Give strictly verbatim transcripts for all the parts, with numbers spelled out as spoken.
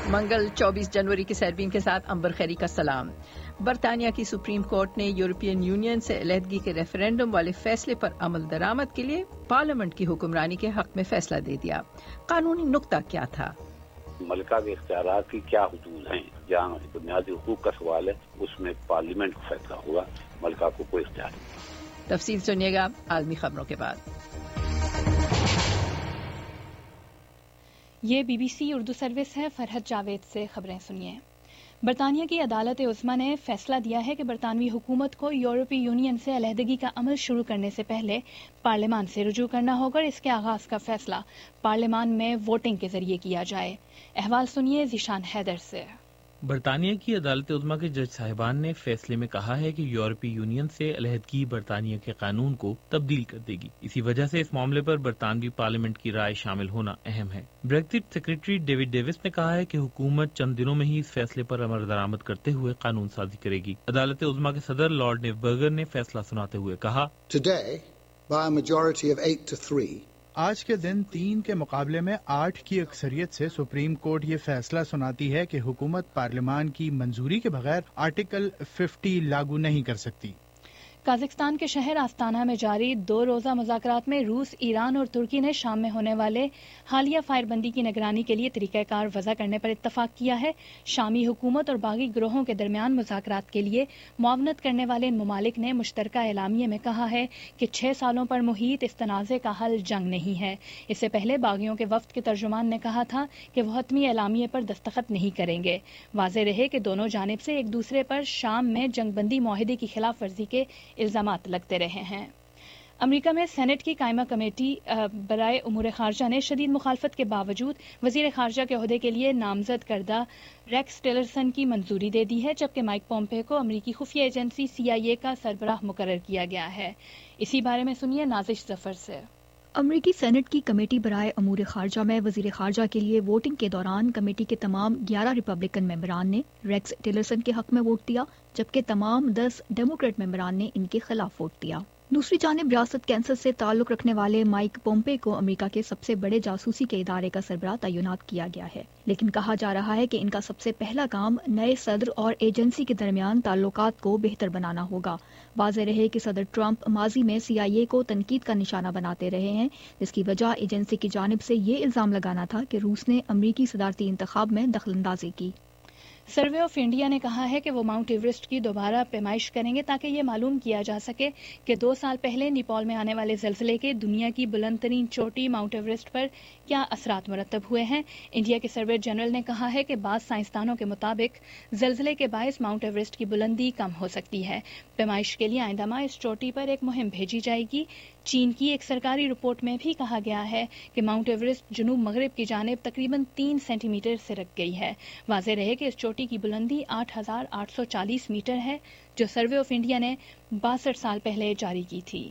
منگل چوبیس جنوری کے سیربین کے ساتھ امبر خیری کا سلام۔ برطانیہ کی سپریم کورٹ نے یورپین یونین سے علیحدگی کے ریفرینڈم والے فیصلے پر عمل درآمد کے لیے پارلیمنٹ کی حکمرانی کے حق میں فیصلہ دے دیا۔ قانونی نقطہ کیا تھا؟ ملکہ کے اختیارات کی کیا حدود ہیں؟ جہاں بنیادی حقوق کا سوال ہے اس میں پارلیمنٹ کو فیصلہ ہوگا، ملکہ کو کوئی اختیار نہیں۔ تفصیل سنیے گا عالمی خبروں کے بعد۔ یہ B B C Urdu service ہے، فرحت جاوید سے خبریں سنیے۔ برطانیہ کی عدالت عظمیٰ نے فیصلہ دیا ہے کہ برطانوی حکومت کو یورپی یونین سے علیحدگی کا عمل شروع کرنے سے پہلے پارلیمان سے رجوع کرنا ہوگا اور اس کے آغاز کا فیصلہ پارلیمان میں ووٹنگ کے ذریعے کیا جائے۔ احوال سنیے ذیشان حیدر سے۔ برطانیہ کی عدالت عظمیٰ کے جج صاحبان نے فیصلے میں کہا ہے کہ یورپی یونین سے علیحدگی برطانیہ کے قانون کو تبدیل کر دے گی، اسی وجہ سے اس معاملے پر برطانوی پارلیمنٹ کی رائے شامل ہونا اہم ہے۔ بریگزٹ سیکرٹری ڈیوڈ ڈیوس نے کہا ہے کہ حکومت چند دنوں میں ہی اس فیصلے پر عمل درآمد کرتے ہوئے قانون سازی کرے گی۔ عدالت عظمیٰ کے صدر لارڈ نیو برگر نے فیصلہ سناتے ہوئے کہا، Today, by a majority of eight to three, آج کے دن تین کے مقابلے میں آٹھ کی اکثریت سے سپریم کورٹ یہ فیصلہ سناتی ہے کہ حکومت پارلیمان کی منظوری کے بغیر آرٹیکل ففٹی لاگو نہیں کر سکتی۔ قازقستان کے شہر آستانہ میں جاری دو روزہ مذاکرات میں روس، ایران اور ترکی نے شام میں ہونے والے حالیہ فائر بندی کی نگرانی کے لیے طریقہ کار وضع کرنے پر اتفاق کیا ہے۔ شامی حکومت اور باغی گروہوں کے درمیان مذاکرات کے لیے معاونت کرنے والے ان ممالک نے مشترکہ اعلامیے میں کہا ہے کہ چھ سالوں پر محیط اس تنازع کا حل جنگ نہیں ہے۔ اس سے پہلے باغیوں کے وفد کے ترجمان نے کہا تھا کہ وہ حتمی اعلامیے پر دستخط نہیں کریں گے۔ واضح رہے کہ دونوں جانب سے ایک دوسرے پر شام میں جنگ بندی معاہدے کی خلاف ورزی کے الزامات لگتے رہے ہیں۔ امریکہ میں سینٹ کی قائمہ کمیٹی برائے امور خارجہ نے شدید مخالفت کے باوجود وزیر خارجہ کے عہدے کے لیے نامزد کردہ ریکس ٹیلرسن کی منظوری دے دی ہے، جبکہ مائک پومپیو کو امریکی خفیہ ایجنسی سی آئی اے کا سربراہ مقرر کیا گیا ہے۔ اسی بارے میں سنیے نازش ظفر سے۔ امریکی سینٹ کی کمیٹی برائے امور خارجہ میں وزیر خارجہ کے لیے ووٹنگ کے دوران کمیٹی کے تمام گیارہ ریپبلکن ممبران نے ریکس ٹیلرسن کے حق میں ووٹ دیا، جبکہ تمام دس ڈیموکریٹ ممبران نے ان کے خلاف ووٹ دیا۔ دوسری جانب ریاست کینسس سے تعلق رکھنے والے مائک پومپے کو امریکہ کے سب سے بڑے جاسوسی کے ادارے کا سربراہ تعینات کیا گیا ہے، لیکن کہا جا رہا ہے کہ ان کا سب سے پہلا کام نئے صدر اور ایجنسی کے درمیان تعلقات کو بہتر بنانا ہوگا۔ واضح رہے کہ صدر ٹرمپ ماضی میں سی آئی اے کو تنقید کا نشانہ بناتے رہے ہیں، جس کی وجہ ایجنسی کی جانب سے یہ الزام لگانا تھا کہ روس نے امریکی صدارتی انتخاب میں دخل اندازی کی۔ سروے آف انڈیا نے کہا ہے کہ وہ ماؤنٹ ایورسٹ کی دوبارہ پیمائش کریں گے تاکہ یہ معلوم کیا جا سکے کہ دو سال پہلے نیپال میں آنے والے زلزلے کے دنیا کی بلند ترین چوٹی ماؤنٹ ایورسٹ پر کیا اثرات مرتب ہوئے ہیں۔ انڈیا کے سروے جنرل نے کہا ہے کہ بعض سائنسدانوں کے مطابق زلزلے کے باعث ماؤنٹ ایورسٹ کی بلندی کم ہو سکتی ہے۔ پیمائش کے لیے آئندہ ماہ اس چوٹی پر ایک مہم بھیجی جائے گی۔ چین کی ایک سرکاری رپورٹ میں بھی کہا گیا ہے کہ ماؤنٹ ایورسٹ جنوب مغرب کی جانب تقریباً تین سینٹی میٹر سے رک گئی ہے۔ واضح رہے کہ اس چوٹی کی بلندی آٹھ ہزار آٹھ سو چالیس میٹر ہے، جو سروے آف انڈیا نے باسٹھ سال پہلے جاری کی تھی۔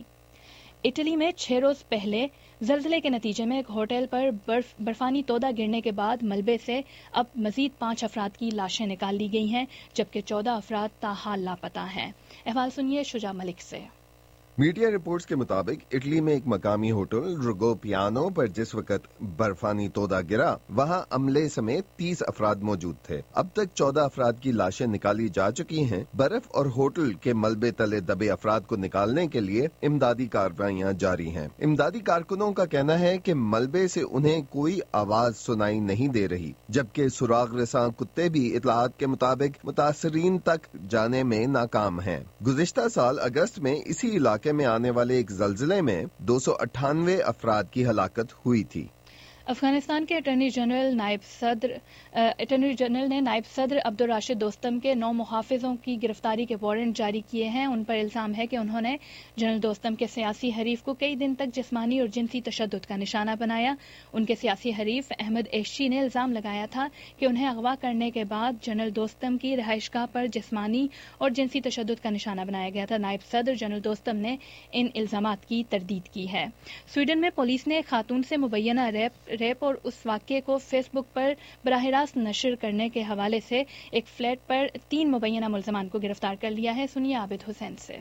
اٹلی میں چھ روز پہلے زلزلے کے نتیجے میں ایک ہوٹل پر برف برفانی تودہ گرنے کے بعد ملبے سے اب مزید پانچ افراد کی لاشیں نکال لی گئی ہیں، جبکہ چودہ افراد تاحال لاپتہ ہیں۔ احوال سنیے شجاع ملک سے۔ میڈیا رپورٹس کے مطابق اٹلی میں ایک مقامی ہوٹل روگو پیانو پر جس وقت برفانی تودہ گرا، وہاں عملے سمیت تیس افراد موجود تھے۔ اب تک چودہ افراد کی لاشیں نکالی جا چکی ہیں۔ برف اور ہوٹل کے ملبے تلے دبے افراد کو نکالنے کے لیے امدادی کارروائیاں جاری ہیں۔ امدادی کارکنوں کا کہنا ہے کہ ملبے سے انہیں کوئی آواز سنائی نہیں دے رہی، جبکہ سراغ رساں کتے بھی اطلاعات کے مطابق متاثرین تک جانے میں ناکام ہیں۔ گزشتہ سال اگست میں اسی علاقے میں آنے والے ایک زلزلے میں دو سو اٹھانوے افراد کی ہلاکت ہوئی تھی۔ افغانستان کے اٹارنی جنرل نائب صدر اٹارنی جنرل نے نائب صدر عبدالراشد دوستم کے نو محافظوں کی گرفتاری کے وارنٹ جاری کیے ہیں۔ ان پر الزام ہے کہ انہوں نے جنرل دوستم کے سیاسی حریف کو کئی دن تک جسمانی اور جنسی تشدد کا نشانہ بنایا۔ ان کے سیاسی حریف احمد ایشی نے الزام لگایا تھا کہ انہیں اغوا کرنے کے بعد جنرل دوستم کی رہائش گاہ پر جسمانی اور جنسی تشدد کا نشانہ بنایا گیا تھا۔ نائب صدر جنرل دوستم نے ان الزامات کی تردید کی ہے۔ سویڈن میں پولیس نے خاتون سے مبینہ ریپ ریپ اور اس واقعے کو فیس بک پر براہ راست نشر کرنے کے حوالے سے ایک فلیٹ پر تین مبینہ ملزمان کو گرفتار کر لیا ہے۔ سنیے عابد حسین سے۔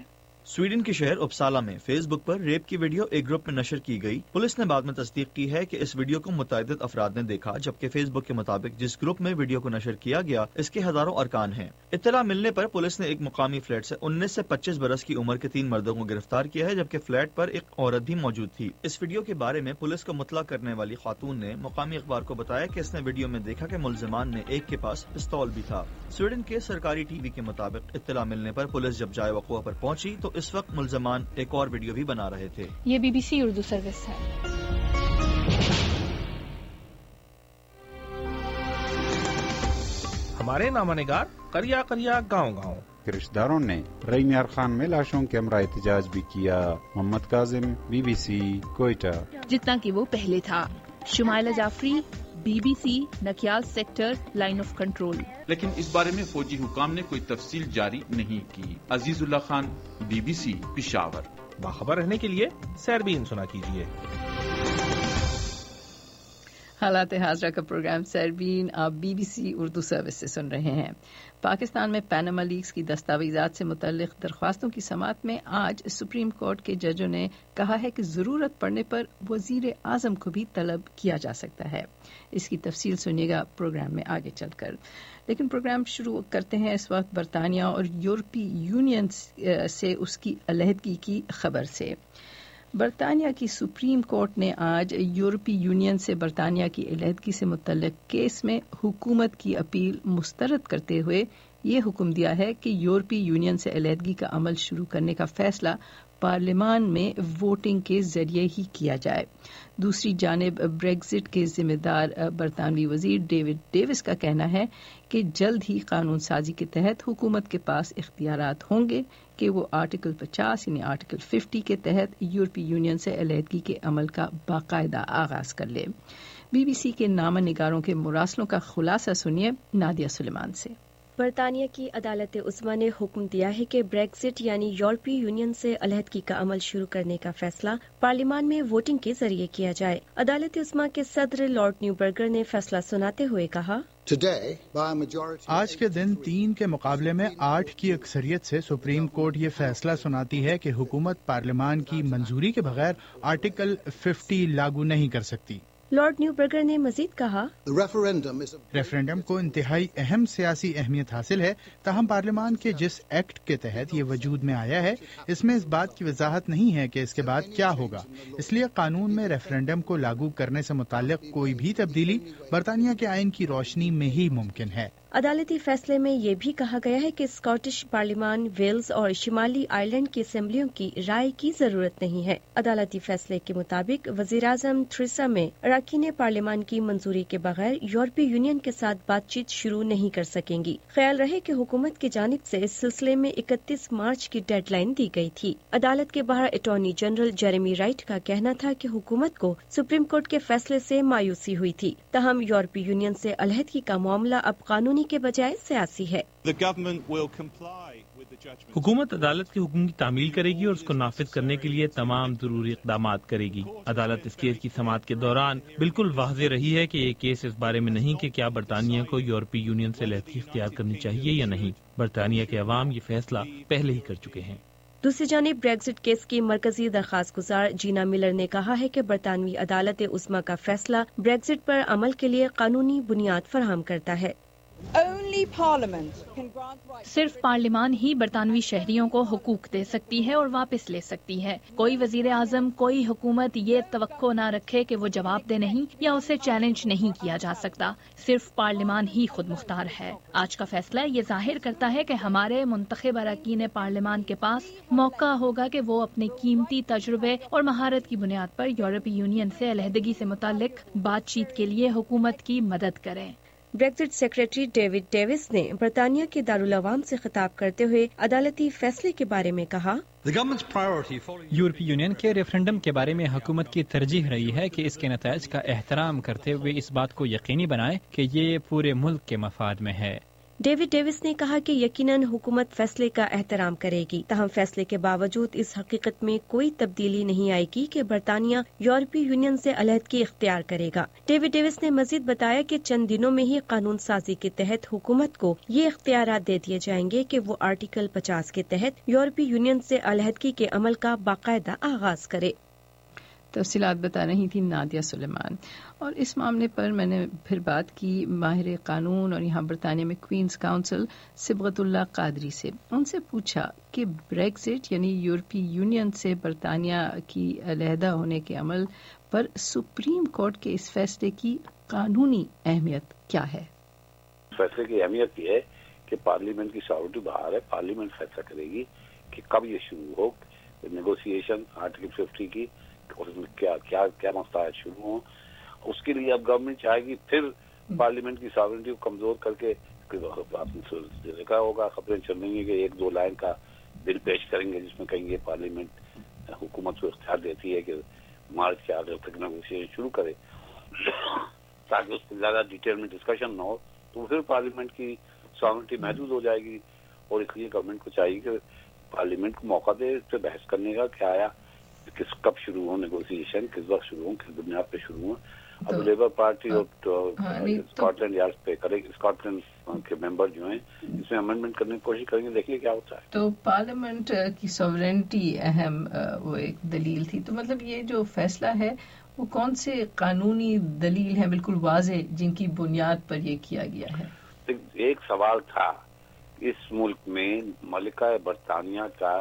स्वीडन के शहर उपसाला में फेसबुक पर रेप की वीडियो एक ग्रुप में नशर की गई। पुलिस ने बाद में तस्दीक की है कि इस वीडियो को मुतअद्दिद अफराद ने देखा, जबकि फेसबुक के मुताबिक जिस ग्रुप में वीडियो को नशर किया गया इसके हजारों अरकान हैं। इत्तला मिलने पर पुलिस ने एक मुकामी फ्लैट से उन्नीस से पच्चीस बरस की उम्र के तीन मर्दों को गिरफ्तार किया है, जबकि फ्लैट पर एक औरत भी मौजूद थी। इस वीडियो के बारे में पुलिस को मुतला करने वाली खातून ने मुकामी अखबार को बताया कि इसने वीडियो में देखा कि मुलजिमान में एक के पास पिस्तौल भी था। स्वीडन के सरकारी टीवी के मुताबिक इत्तला मिलने पर पुलिस जब जाए वक़ुआ पर पहुंची तो इस वक्त मुलजिमान एक और वीडियो भी बना रहे थे। ये बीबीसी उर्दू सर्विस है। हमारे नामानिगार करिया करिया गाँव गाँव रिश्तेदारों ने रईम यार खान में लाशों के हमरा एहतजाज भी किया। मोहम्मद काजिम, बीबीसी, कोयटा। जितना कि वो पहले था। Shumaila Jafri, BBC, Nakyal sector, line of control. लेकिन इस बारे में फौजी हुकाम ने कोई तफसील जारी नहीं की। अजीजुल्लाह खान, बीबीसी, पिशावर। बाखबर रहने के लिए सैरबीन सुना कीजिए। हालात हाजरा का प्रोग्राम सैरबीन आप बीबीसी उर्दू सर्विस से सुन रहे हैं। पाकिस्तान में पैनामा लीक्स की दस्तावेजात से मुतल्लिक दरख्वास्तों की समाअत में आज सुप्रीम कोर्ट के जजों ने कहा है कि जरूरत पड़ने पर वजीर आजम को भी तलब किया जा सकता है। इसकी तफसील सुनिएगा प्रोग्राम में आगे चलकर। लेकिन प्रोग्राम शुरू करते हैं इस वक्त बरतानिया और यूरोपीय यूनियन से उसकी अलहदगी की खबर से। बरतानिया की सुप्रीम कोर्ट ने आज यूरोपीय यूनियन से बरतानिया की अलहदगी से मुतल्लिक केस में हुकूमत की अपील मुस्तरद करते हुए ये हुक्म दिया है कि यूरोपीय यूनियन से अलहदगी का अमल शुरू करने का फैसला पार्लियामान में वोटिंग के जरिए ही किया जाए। दूसरी जानिब ब्रेक्जिट के जिम्मेदार बरतानवी वजीर डेविड डेविस का कहना है कि जल्द ही कानून साजी के तहत हुकूमत के पास इख्तियारात होंगे कि वो आर्टिकल पचास यानी आर्टिकल पचास के तहत यूरोपीय यूनियन से अलहदगी के अमल का बाकायदा आगाज कर ले। बीबीसी के नामा निगारों के मुरासलों का खुलासा सुनिए नादिया सुलेमान से। बरतानिया की अदालत उस्मा ने हुक्म दिया है कि ब्रेक्जिट यानी यूरोपीय यूनियन से अलहदगी का अमल शुरू करने का फैसला पार्लियामान में वोटिंग के जरिए किया जाए। अदालत उस्मा के सदर लॉर्ड न्यूबर्गर ने फैसला सुनाते हुए कहा, आज के दिन तीन के मुकाबले में आठ की अक्सरियत से सुप्रीम कोर्ट ये फैसला सुनाती है कि हुकूमत पार्लियामान की मंजूरी के बगैर आर्टिकल पचास लागू नहीं कर सकती। लॉर्ड न्यूबर्गर ने मजीद कहा, रेफरेंडम को इंतहाई अहम सियासी अहमियत हासिल है, ताहम पार्लियामान के जिस एक्ट के तहत ये वजूद में आया है इसमें इस बात की वजाहत नहीं है कि इसके बाद क्या होगा। इसलिए कानून में रेफरेंडम को लागू करने से मुताल्लिक कोई भी तब्दीली बरतानिया के आइन की रोशनी में ही मुमकिन है। अदालती फैसले में ये भी कहा गया है कि स्कॉटिश पार्लियामान, वेल्स और शिमाली आयरलैंड की असेंबलियों की राय की जरूरत नहीं है। अदालती फैसले के मुताबिक वज़ीर-ए-आज़म थ्रेसा मे अरकान पार्लियामान की मंजूरी के बगैर यूरोपीय यूनियन के साथ बातचीत शुरू नहीं कर सकेंगी। ख्याल रहे कि हुकूमत की जानिब से इस सिलसिले में इकतीस मार्च की डेडलाइन दी गई थी। अदालत के बाहर अटॉर्नी जनरल जेरेमी राइट का कहना था कि हुकूमत को सुप्रीम कोर्ट के फैसले से मायूसी हुई थी, तहम यूरोपीय यूनियन से अलहदगी का मामला अब कानूनी के बजाय सियासी है। हुकूमत अदालत के हुक्म की तामील करेगी और उसको नाफिज करने के लिए तमाम जरूरी इक़दाम करेगी। अदालत इस केस की समाअत के दौरान बिल्कुल वाज़ेह रही है कि ये केस इस बारे में नहीं कि क्या बरतानिया को यूरोपीय यूनियन से अलहदगी इख्तियार करनी चाहिए या नहीं। बरतानिया के अवाम ये फैसला पहले ही कर चुके हैं। दूसरी जानिब ब्रेक्जिट केस की मरकजी दरखास्त गुजार जीना मिलर ने कहा है कि बरतानवी अदालत उस्मा का फैसला ब्रेक्जिट पर अमल के लिए कानूनी बुनियाद फराहम करता है। सिर्फ पार्लियामान ही बरतानवी शहरियों को हुकूक दे सकती है और वापस ले सकती है। कोई वजीर आजम, कोई हुकूमत ये तवक्को न रखे कि वो जवाब दे नहीं या उसे चैलेंज नहीं किया जा सकता। सिर्फ पार्लियामान ही खुद मुख्तार है। आज का फैसला ये जाहिर करता है कि हमारे मुंतखब अरकान पार्लियामान के पास मौका होगा कि वो अपने कीमती तजुर्बे और महारत की बुनियाद पर यूरोपीय यूनियन से अलहदगी से मुताल्लिक बातचीत के लिए हुकूमत की मदद करें। ब्रेक्जिट सेक्रेटरी डेविड डेविस ने बरतानिया के दारुल अवाम से खिताब करते हुए अदालती फैसले के बारे में कहा, यूरोपीय यूनियन के रेफरेंडम के बारे में हुकूमत की तरजीह रही है कि इसके नताइज का एहतराम करते हुए इस बात को यकीनी बनाए कि ये पूरे मुल्क के मफाद में है। ڈیوڈ ڈیوس نے کہا کہ یقیناً حکومت فیصلے کا احترام کرے گی، تاہم فیصلے کے باوجود اس حقیقت میں کوئی تبدیلی نہیں آئے گی کہ برطانیہ یورپی یونین سے علیحدگی اختیار کرے گا۔ ڈیوڈ ڈیوس نے مزید بتایا کہ چند دنوں میں ہی قانون سازی کے تحت حکومت کو یہ اختیارات دے دیے جائیں گے کہ وہ آرٹیکل پچاس کے تحت یورپی یونین سے علیحدگی کے عمل کا باقاعدہ آغاز کرے۔ تفصیلات بتا رہی تھی نادیہ سلیمان۔ اور اس معاملے پر میں نے پھر بات کی ماہر قانون اور یہاں برطانیہ میں کوئنز کاؤنسل صبغت اللہ قادری سے۔ ان سے پوچھا کہ بریگزٹ یعنی یورپی یونین سے برطانیہ کی علیحدہ ہونے کے عمل پر سپریم کورٹ کے اس فیصلے کی قانونی اہمیت کیا ہے؟ فیصلے کی اہمیت یہ ہے کہ پارلیمنٹ کی ساورٹی باہر ہے، پارلیمنٹ فیصلہ کرے گی کہ کب یہ شروع ہو نیگوسیشن آرٹیکل ففٹی کی، اور اس میں کیا کیا کیا مسائل شروع ہوں۔ اس کے لیے اب گورنمنٹ چاہے گی پھر پارلیمنٹ کی ساورنٹی کو کمزور کر کے آپ نے دیکھا ہوگا، خبریں چل رہی ہیں کہ ایک دو لائن کا بل پیش کریں گے جس میں کہیں گے پارلیمنٹ حکومت کو اختیار دیتی ہے کہ مارچ کے آخر تک نیگوسیشن شروع کرے تاکہ اس پہ زیادہ ڈیٹیل میں ڈسکشن نہ ہو، تو پھر پارلیمنٹ کی ساورنٹی محدود ہو جائے گی۔ اور اس لیے گورنمنٹ کو چاہیے کہ پارلیمنٹ کو موقع دے اس پہ بحث کرنے کا کہ آیا کس کب شروع ہو نیگوسیشن، کس وقت شروع ہو، کس بنیاد پہ شروع ہو۔ اب لیبر پارٹی اور اسکاٹ لینڈ یارڈ پہ کرے گی، اسکاٹ لینڈ کے ممبر جو ہیں اس میں امینڈمنٹ کرنے کی کوشش کریں گے، دیکھیے کیا ہوتا ہے۔ تو پارلیمنٹ کی سوورنٹی اہم وہ ایک دلیل تھی، تو مطلب یہ جو فیصلہ ہے وہ کون سے قانونی دلیل ہے بالکل واضح جن کی بنیاد پر یہ کیا گیا ہے؟ ایک سوال تھا اس ملک میں ملکہ برطانیہ کا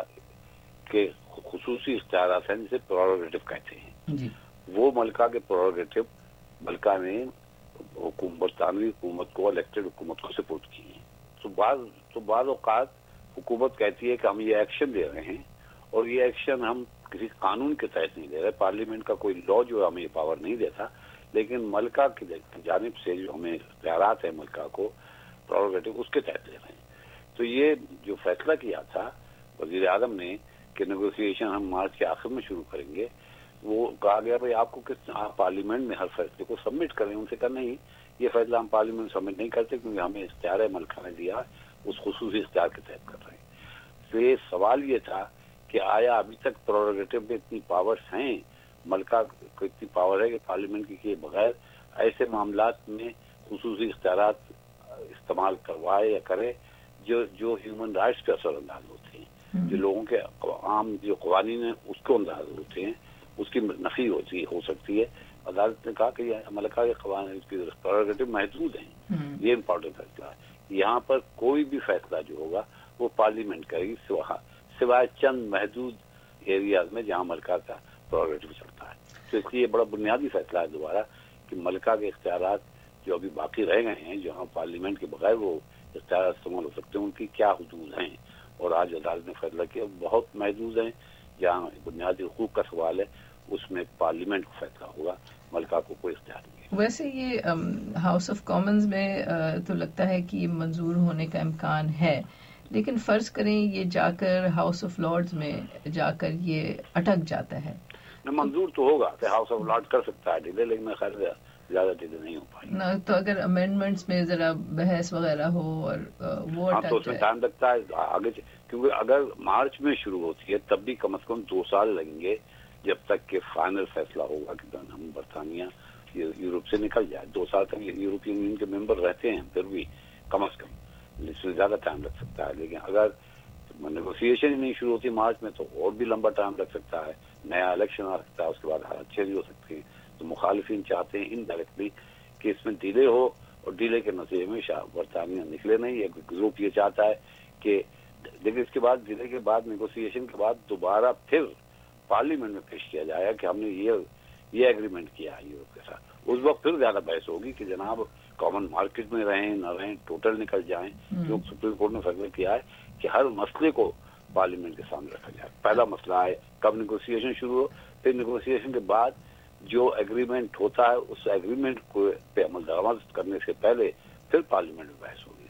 کے خصوصی اختیارات ہیں جسے پروروگیٹو کہتے ہیں جی، وہ ملکہ کے پروروگیٹو ملکہ نے حکومت برطانوی حکومت کو الیکٹڈ حکومت کو سپورٹ کی ہیں۔ تو بعض تو بعض اوقات حکومت کہتی ہے کہ ہم یہ ایکشن دے رہے ہیں اور یہ ایکشن ہم کسی قانون کے تحت نہیں دے رہے، پارلیمنٹ کا کوئی لا جو ہمیں یہ پاور نہیں دیتا، لیکن ملکہ کی جانب سے جو ہمیں اختیارات ہیں ملکہ کو پروروگیٹو اس کے تحت دے رہے ہیں۔ تو یہ جو فیصلہ کیا تھا وزیر اعظم نے کہ نیگوسیشن ہم مارچ کے آخر میں شروع کریں گے، وہ کہا گیا بھائی آپ کو کس آپ پارلیمنٹ میں ہر فیصلے کو سبمٹ کریں، ان سے کہا نہیں یہ فیصلہ ہم پارلیمنٹ سبمٹ نہیں کرتے کیونکہ ہمیں اختیار ہے ملکہ نے دیا، اس خصوصی اختیار کے تحت کر رہے ہیں۔ تو یہ سوال یہ تھا کہ آیا ابھی تک پروروگیٹو میں اتنی پاورز ہیں، ملکہ کو اتنی پاور ہے کہ پارلیمنٹ کی کیے بغیر ایسے معاملات میں خصوصی اختیارات استعمال کروائے یا کرے جو جو ہیومن رائٹس پہ اثر انداز ہوتے ہیں، جو لوگوں کے عام جو قوانین ہیں اس کو انداز ہوتے ہیں، اس کی نفی ہوتی ہو سکتی ہے۔ عدالت نے کہا کہ یہ ملکہ کے قوانین کی پروروگیٹو محدود ہیں، یہ امپورٹنٹ فیصلہ ہے۔ یہاں پر کوئی بھی فیصلہ جو ہوگا وہ پارلیمنٹ کرے گی سوائے چند محدود ایریاز میں جہاں ملکہ کا پروروگیٹو چلتا ہے۔ تو اس لیے یہ بڑا بنیادی فیصلہ ہے دوبارہ کہ ملکہ کے اختیارات جو ابھی باقی رہ گئے ہیں، جہاں پارلیمنٹ کے بغیر وہ اختیارات استعمال ہو سکتے ہیں، ان کی کیا حدود ہیں۔ اور آج عدالت نے فیصلہ کیا بہت محدود ہیں، جہاں بنیادی حقوق کا سوال ہے اس میں پارلیمنٹ کو فیصلہ ہوگا، ملکہ کو کوئی اختیار نہیں ہے۔ ویسے یہ ہاؤس آف کامنز میں تو لگتا ہے کہ یہ منظور ہونے کا امکان ہے، لیکن فرض کریں یہ جا کر ہاؤس آف لارڈز میں جا کر یہ اٹک جاتا ہے، منظور تو ہوگا کہ ہاؤس آف لارڈ کر سکتا ہے ڈیلے، لیکن میں خیال زیادہ ڈیلے نہیں ہو پائے نہ تو اگر امینڈمنٹس میں ذرا بحث وغیرہ ہو اور وہ ہاں تو اس میں ٹائم لگتا ہے آگے، کیونکہ اگر مارچ میں شروع ہوتی ہے تب بھی کم از کم دو سال لگیں گے جب تک کہ فائنل فیصلہ ہوگا کہ ہم برطانیہ یورپ سے نکل جائے۔ دو سال تک یورپین یونین کے ممبر رہتے ہیں پھر بھی کم از کم، اس سے زیادہ ٹائم لگ سکتا ہے۔ لیکن اگر نیگوسیشن ہی نہیں شروع ہوتی مارچ میں تو اور بھی لمبا ٹائم لگ سکتا ہے، نیا الیکشن آ سکتا ہے، اس کے بعد حالات چینج ہو سکتی ہیں۔ تو مخالفین چاہتے ہیں انڈائریکٹلی کہ اس میں ڈیلے ہو، اور ڈیلے کے نتیجے میں برطانیہ نکلے نہیں۔ ایک گروپ یہ چاہتا ہے کہ لیکن اس کے بعد ڈیلے کے بعد نیگوسیشن کے بعد دوبارہ پھر پارلیمنٹ میں پیش کیا جائے گا کہ ہم نے یہ یہ ایگریمنٹ کیا ہے یورپ کے ساتھ۔ اس وقت پھر زیادہ بحث ہوگی کہ جناب کامن مارکیٹ میں رہیں نہ رہیں، ٹوٹل نکل جائیں، جو سپریم کورٹ نے فیصلہ کیا ہے کہ ہر مسئلے کو پارلیمنٹ کے سامنے رکھا جائے۔ پہلا مسئلہ ہے کب نیگوسیشن شروع ہو، پھر نیگوسیشن کے بعد جو ایگریمنٹ ہوتا ہے اس ایگریمنٹ کو پہ عمل درآمد کرنے سے پہلے پھر پارلیمنٹ میں بحث ہوگی۔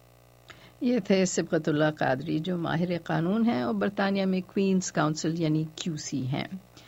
یہ تھے صبغت اللہ قادری جو ماہر قانون ہیں اور برطانیہ میں کوئنز کاؤنسل یعنی کیو سی ہیں۔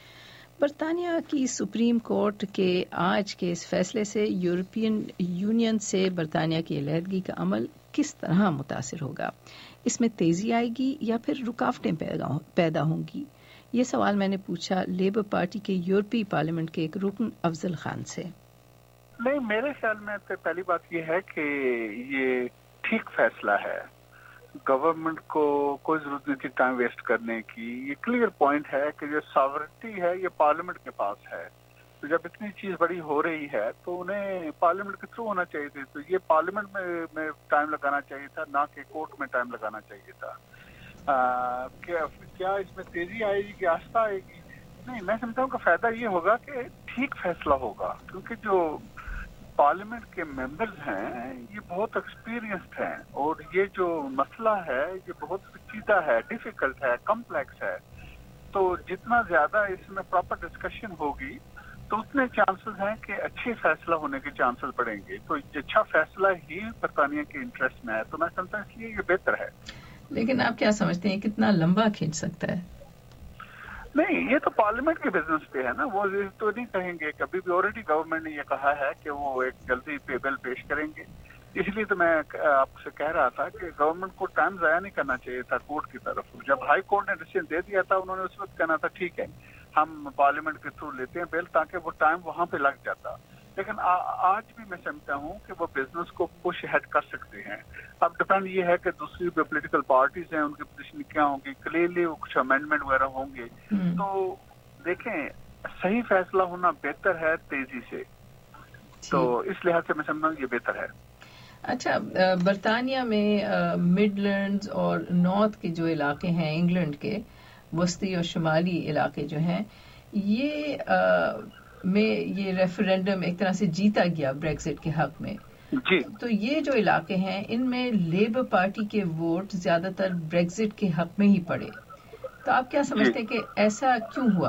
برطانیہ کی سپریم کورٹ کے آج کے اس فیصلے سے یورپین یونین سے برطانیہ کی علیحدگی کا عمل किस तरह मुतासिर होगा? इसमें तेजी आएगी या फिर रुकावटें पैदा होंगी? ये सवाल मैंने पूछा लेबर पार्टी के यूरोपीय पार्लियामेंट के एक रुकन अफजल खान से। नहीं, मेरे ख्याल में तो पहली बात ये है कि ये ठीक फैसला है। गवर्नमेंट को कोई जरूरत नहीं थी टाइम वेस्ट करने की। ये क्लियर पॉइंट है कि जो सॉवरेनिटी है ये पार्लियामेंट के पास है। तो जब इतनी चीज बड़ी हो रही है तो उन्हें पार्लियामेंट के थ्रू होना चाहिए थी। तो ये पार्लियामेंट में में टाइम लगाना चाहिए था, ना कि कोर्ट में टाइम लगाना चाहिए था। आ, क्या क्या इसमें तेजी आएगी कि आस्था आएगी? नहीं, मैं समझता हूँ कि फायदा ये होगा कि ठीक फैसला होगा, क्योंकि जो पार्लियामेंट के मेंबर्स हैं ये बहुत एक्सपीरियंस्ड हैं और ये जो मसला है ये बहुत पेचीदा है, डिफिकल्ट है, कॉम्प्लेक्स है। तो जितना ज्यादा इसमें प्रॉपर डिस्कशन होगी तो उतने चांसेस हैं कि अच्छे फैसला होने के चांसेस बढ़ेंगे। तो अच्छा फैसला ही बरतानिया के इंटरेस्ट में है, तो मैं समझता हूँ इसलिए ये बेहतर है। लेकिन आप क्या समझते हैं कितना लंबा खींच सकता है? नहीं, ये तो पार्लियामेंट के बिजनेस पे है ना, वो तो नहीं कहेंगे। कभी भी ऑलरेडी गवर्नमेंट ने ये कहा है कि वो एक जल्दी पे बिल पेश करेंगे। इसलिए तो मैं आपसे कह रहा था कि गवर्नमेंट को टाइम जाया नहीं करना चाहिए था कोर्ट की तरफ। जब हाई कोर्ट ने डिसीजन दे दिया था उन्होंने उस वक्त कहना था ठीक है हम पार्लियामेंट के थ्रू लेते हैं बिल, ताकि वो टाइम वहां पे लग जाता। लेकिन आ, आज भी मैं समझता हूँ कि वो बिजनेस को पुश हेड कर सकते हैं। अब डिपेंड ये है कि दूसरी जो पोलिटिकल पार्टीज हैं उनकी पोजीशन क्या होंगी, क्लियरली कुछ अमेंडमेंट वगैरह होंगे। तो देखें, सही फैसला होना बेहतर है तेजी से। तो इस लिहाज से मैं समझता हूँ ये बेहतर है। अच्छा, बरतानिया में मिडलैंड्स और नॉर्थ के जो इलाके हैं इंग्लैंड के, वस्ती और शुमाली इलाके जो हैं, ये आ, में ये रेफरेंडम एक तरह से जीता गया ब्रेक्सिट के हक में। जी। तो ये जो इलाके हैं इनमें लेबर पार्टी के वोट ज्यादातर ब्रेक्सिट के हक में ही पड़े। तो आप क्या समझते हैं कि ऐसा क्यों हुआ?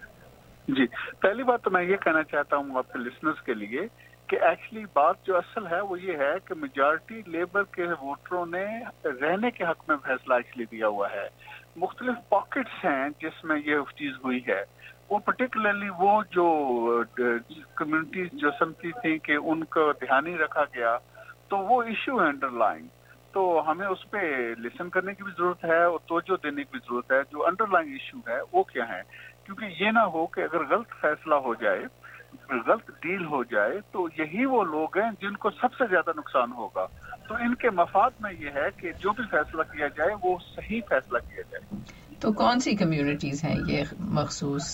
जी, पहली बात तो मैं ये कहना चाहता हूँ आपके लिसनर्स के लिए कि एक्चुअली बात जो असल है वो ये है कि मेजॉरिटी लेबर के वोटरों ने रहने के हक में फैसला एक्चुअली दिया हुआ है। मुख्तलिफ पॉकेट्स हैं जिसमें ये चीज हुई है। वो पर्टिकुलरली वो जो कम्युनिटीज जो समझती थी कि उनको ध्यान ही रखा गया, तो वो इश्यू है अंडरलाइन। तो हमें उस पर लिसन करने की भी जरूरत है और तवज्जो देने की भी जरूरत है। जो अंडरलाइन इश्यू है वो क्या है, क्योंकि ये ना हो कि अगर गलत फैसला हो जाए, गलत डील हो जाए, तो यही वो लोग हैं जिनको सबसे ज्यादा नुकसान होगा। तो इनके मफाद में ये है कि जो भी फैसला किया जाए वो सही फैसला किया जाए। तो कौन सी कम्युनिटीज हैं ये मखसूस?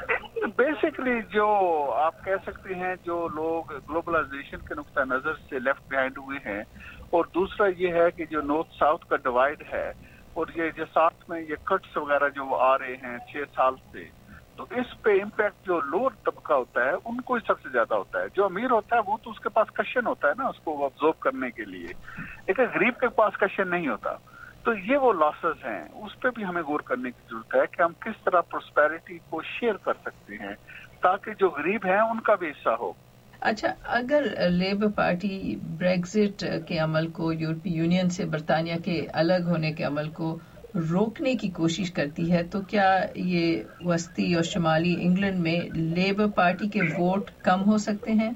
बेसिकली जो आप कह सकते हैं जो लोग ग्लोबलाइजेशन के नुक्ता नजर से लेफ्ट बिहाइंड हुए हैं, और दूसरा ये है कि जो नॉर्थ साउथ का डिवाइड है और ये जो साथ में ये कट्स वगैरह जो आ रहे हैं छह साल से, तो इस पे इम्पैक्ट जो लोअर तबका होता है उनको ही सबसे ज्यादा होता है। जो अमीर होता है वो तो उसके पास कशन होता है ना उसको ऑब्जॉर्व करने के लिए, लेकिन गरीब के पास कशन नहीं होता। तो ये वो लॉसेस हैं, उस पर भी हमें गौर करने की जरूरत है कि हम किस तरह प्रोस्पेरिटी को शेयर कर सकते हैं ताकि जो गरीब हैं उनका भी हिस्सा हो। अच्छा, अगर लेबर पार्टी ब्रेक्सिट के अमल को, यूरोपीय यूनियन से बरतानिया के अलग होने के अमल को रोकने की कोशिश करती है, तो क्या ये वस्ती और शुमाली इंग्लैंड में लेबर पार्टी के वोट कम हो सकते हैं?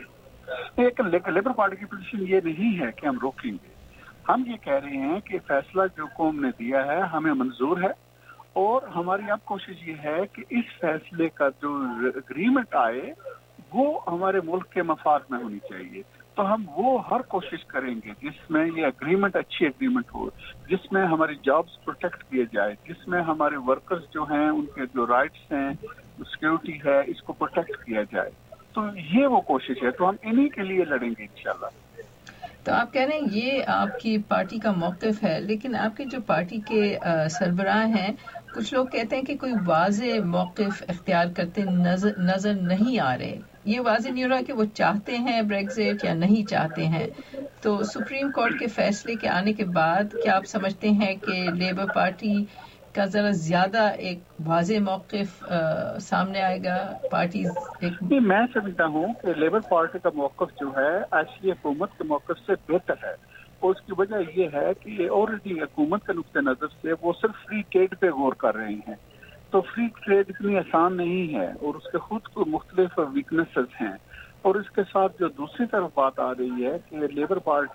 लेबर पार्टी की पोजीशन ये नहीं है कि हम रोकेंगे। हम ये कह रहे हैं कि फैसला जो कौम ने दिया है हमें मंजूर है, और हमारी अब कोशिश ये है कि इस फैसले का जो एग्रीमेंट आए वो हमारे मुल्क के मफाद में होनी चाहिए। तो हम वो हर कोशिश करेंगे जिसमें ये एग्रीमेंट अच्छी एग्रीमेंट हो, जिसमें हमारी जॉब्स प्रोटेक्ट किए जाए, जिसमें हमारे वर्कर्स जो हैं उनके जो राइट्स हैं, सिक्योरिटी है, इसको प्रोटेक्ट किया जाए। तो ये वो कोशिश है, तो हम इन्हीं के लिए लड़ेंगे इंशाल्लाह। तो आप कह रहे हैं ये आपकी पार्टी का मौक़िफ़ है, लेकिन आपके जो पार्टी के सरबराह हैं कुछ लोग कहते हैं कि कोई वाज़े मौक़िफ़ इख्तियार करते नजर नजर नहीं आ रहे। ये वाज़े नहीं हो रहा कि वो चाहते हैं ब्रेक्सिट या नहीं चाहते हैं। तो सुप्रीम कोर्ट के फैसले के आने के बाद क्या आप समझते हैं कि लेबर पार्टी का जरा ज्यादा एक वाज़े मौक़िफ़ सामने आएगा? पार्टी एक... मैं समझता हूँ कि लेबर पार्टी का मौक़िफ़ जो है एक्चुअली हुकूमत के मौक़िफ़ से बेहतर है, और उसकी वजह ये है कि ऑलरेडी हुकूमत के नुक्ते नज़र से वो सिर्फ फ्री ट्रेड पे गौर कर रहे हैं। तो फ्री ट्रेड इतनी आसान नहीं है और उसके खुद को मुख्तलिफ वीकनेसेस हैं। और इसके साथ जो दूसरी तरफ बात आ रही है कि labour party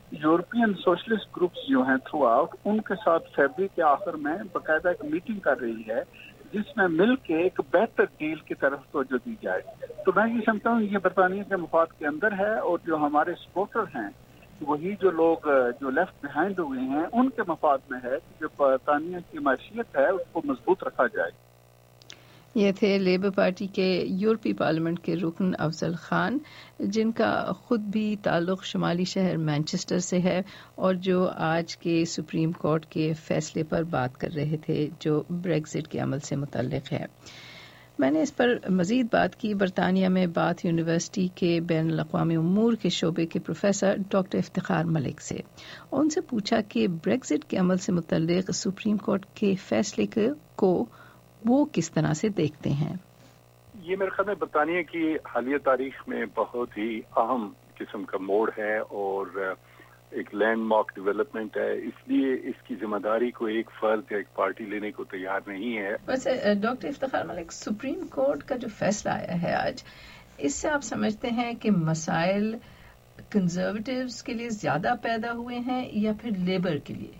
European socialist groups जो हैं थ्रू आउट, उनके साथ फरवरी के आखिर में बाकायदा एक मीटिंग कर रही है जिसमें मिल के एक बेहतर डील की तरफ तवज्जो दी जाए। तो मैं ये समझता हूँ ये बरतानिया के मफाद के अंदर है, और जो हमारे सपोर्टर हैं वही जो लोग जो लेफ्ट बिहाइंड हुए हैं उनके मफाद में है कि जो बरतानिया की मैशियत है उसको मजबूत रखा जाए। ये थे लेबर पार्टी के यूरोपीय पार्लियामेंट के रुकन अफजल खान, जिनका खुद भी ताल्लुक शुमाली शहर मैनचेस्टर से है और जो आज के सुप्रीम कोर्ट के फैसले पर बात कर रहे थे जो ब्रेक्जिट के अमल से मुतल्लिक है। मैंने इस पर मजीद बात की बरतानिया में बाथ यूनिवर्सिटी के बैन अल-अक़वामी उमूर के शोबे के प्रोफेसर डॉक्टर इफ्तिखार मलिक से। उनसे पूछा कि ब्रेक्जिट के अमल से मुतल्लिक सुप्रीम कोर्ट के फैसले को वो किस तरह से देखते हैं। ये मेरे ख्याल में बरतानिया की हालिया तारीख में बहुत ही अहम किस्म का मोड़ है और एक लैंडमार्क डेवलपमेंट है, इसलिए इसकी जिम्मेदारी को एक फर्द या एक पार्टी लेने को तैयार नहीं है। वैसे doctor Iftikhar Malik, supreme court का जो फैसला आया है आज, इससे आप समझते हैं कि मसाइल कंजर्वेटिव्स के लिए ज्यादा पैदा हुए हैं या फिर लेबर के लिए?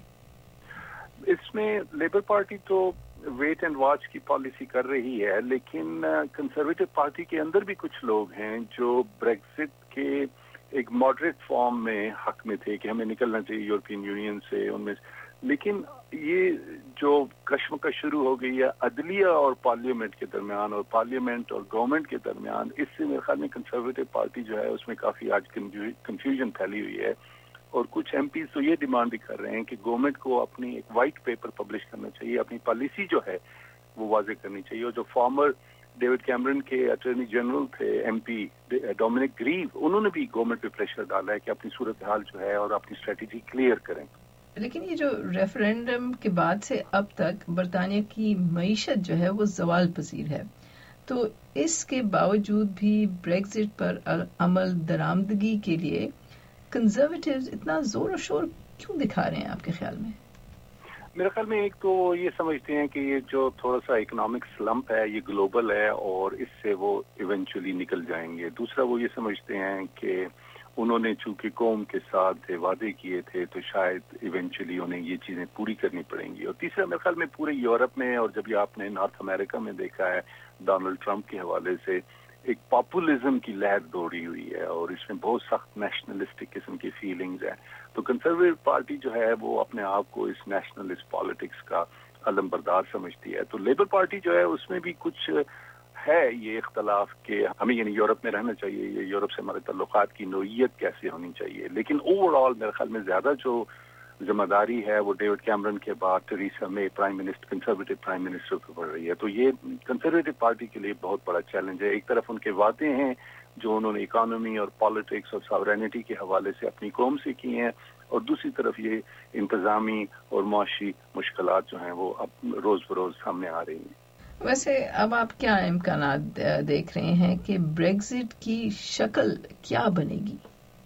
इसमें लेबर पार्टी तो वेट एंड वॉच की पॉलिसी कर रही है, लेकिन कंजर्वेटिव पार्टी के अंदर भी कुछ लोग हैं जो ब्रेक्जिट के एक मॉडरेट फॉर्म में हक में थे कि हमें निकलना चाहिए यूरोपियन यूनियन से उनमें, लेकिन ये जो कश्मकश शुरू हो गई है अदलिया और पार्लियामेंट के दरमियान और पार्लियामेंट और गवर्नमेंट के दरमियान, इससे मेरे ख्याल में कंजर्वेटिव पार्टी जो है उसमें काफी आज कंफ्यूजन फैली हुई है और कुछ एमपी तो ये डिमांड भी कर रहे हैं कि गवर्नमेंट को अपनी एक वाइट पेपर पब्लिश करना चाहिए, अपनी पॉलिसी जो है वो वाजे करनी चाहिए। और जो फॉर्मर डेविड कैमरन के अटॉर्नी जनरल थे एमपी डोमिनिक ग्रीव, उन्होंने भी गवर्नमेंट पे प्रेशर डाला है कि अपनी सूरत हाल जो है और अपनी स्ट्रेटेजी क्लियर करें। लेकिन ये जो रेफरेंडम के बाद से अब तक बरतानिया की मईशत जो है वो जवाल पजीर है, तो इसके बावजूद भी ब्रेक्जिट पर अमल दरामदगी के लिए कंजर्वेटिव्स इतना जोर और शोर क्यों दिखा रहे हैं आपके ख्याल में? मेरे ख्याल में एक तो ये समझते हैं कि ये जो थोड़ा सा इकोनॉमिक स्लम्प है ये ग्लोबल है और इससे वो इवेंचुअली निकल जाएंगे। दूसरा वो ये समझते हैं कि उन्होंने चूंकि कौम के साथ वादे किए थे तो शायद इवेंचुअली उन्हें ये चीजें पूरी करनी पड़ेंगी। और तीसरा मेरे ख्याल में पूरे यूरोप में और जब ये आपने नॉर्थ अमेरिका में देखा है डोनाल्ड ट्रंप के हवाले से एक पॉपुलिज्म की लहर दौड़ी हुई है और इसमें बहुत सख्त नेशनलिस्टिक किस्म की फीलिंग्स है। तो कंजर्वेटिव पार्टी जो है वो अपने आप को इस नेशनलिस्ट पॉलिटिक्स का अलमबरदार समझती है। तो लेबर पार्टी जो है उसमें भी कुछ है ये इख्तलाफ के हमें यानी यूरोप में रहना चाहिए, ये यूरोप से हमारे ताल्लुकात की नोयत कैसे होनी चाहिए। लेकिन ओवरऑल मेरे ख्याल में ज्यादा जो जिम्मेदारी है वो डेविड कैमरन के बाद Theresa May prime minister conservative prime minister पर पड़ रही है। तो ये कंजर्वेटिव पार्टी के लिए बहुत बड़ा चैलेंज है। एक तरफ उनके वादे हैं जो उन्होंने इकोनॉमी और पॉलिटिक्स और सॉवरेनिटी के हवाले से अपनी कौम से किए हैं और दूसरी तरफ ये इंतजामी और मुआशी मुश्किलात जो हैं वो अब रोज बरोज सामने आ रही हैं। वैसे अब आप क्या इम्कानात देख रहे हैं कि ब्रेक्जिट की शक्ल क्या बनेगी?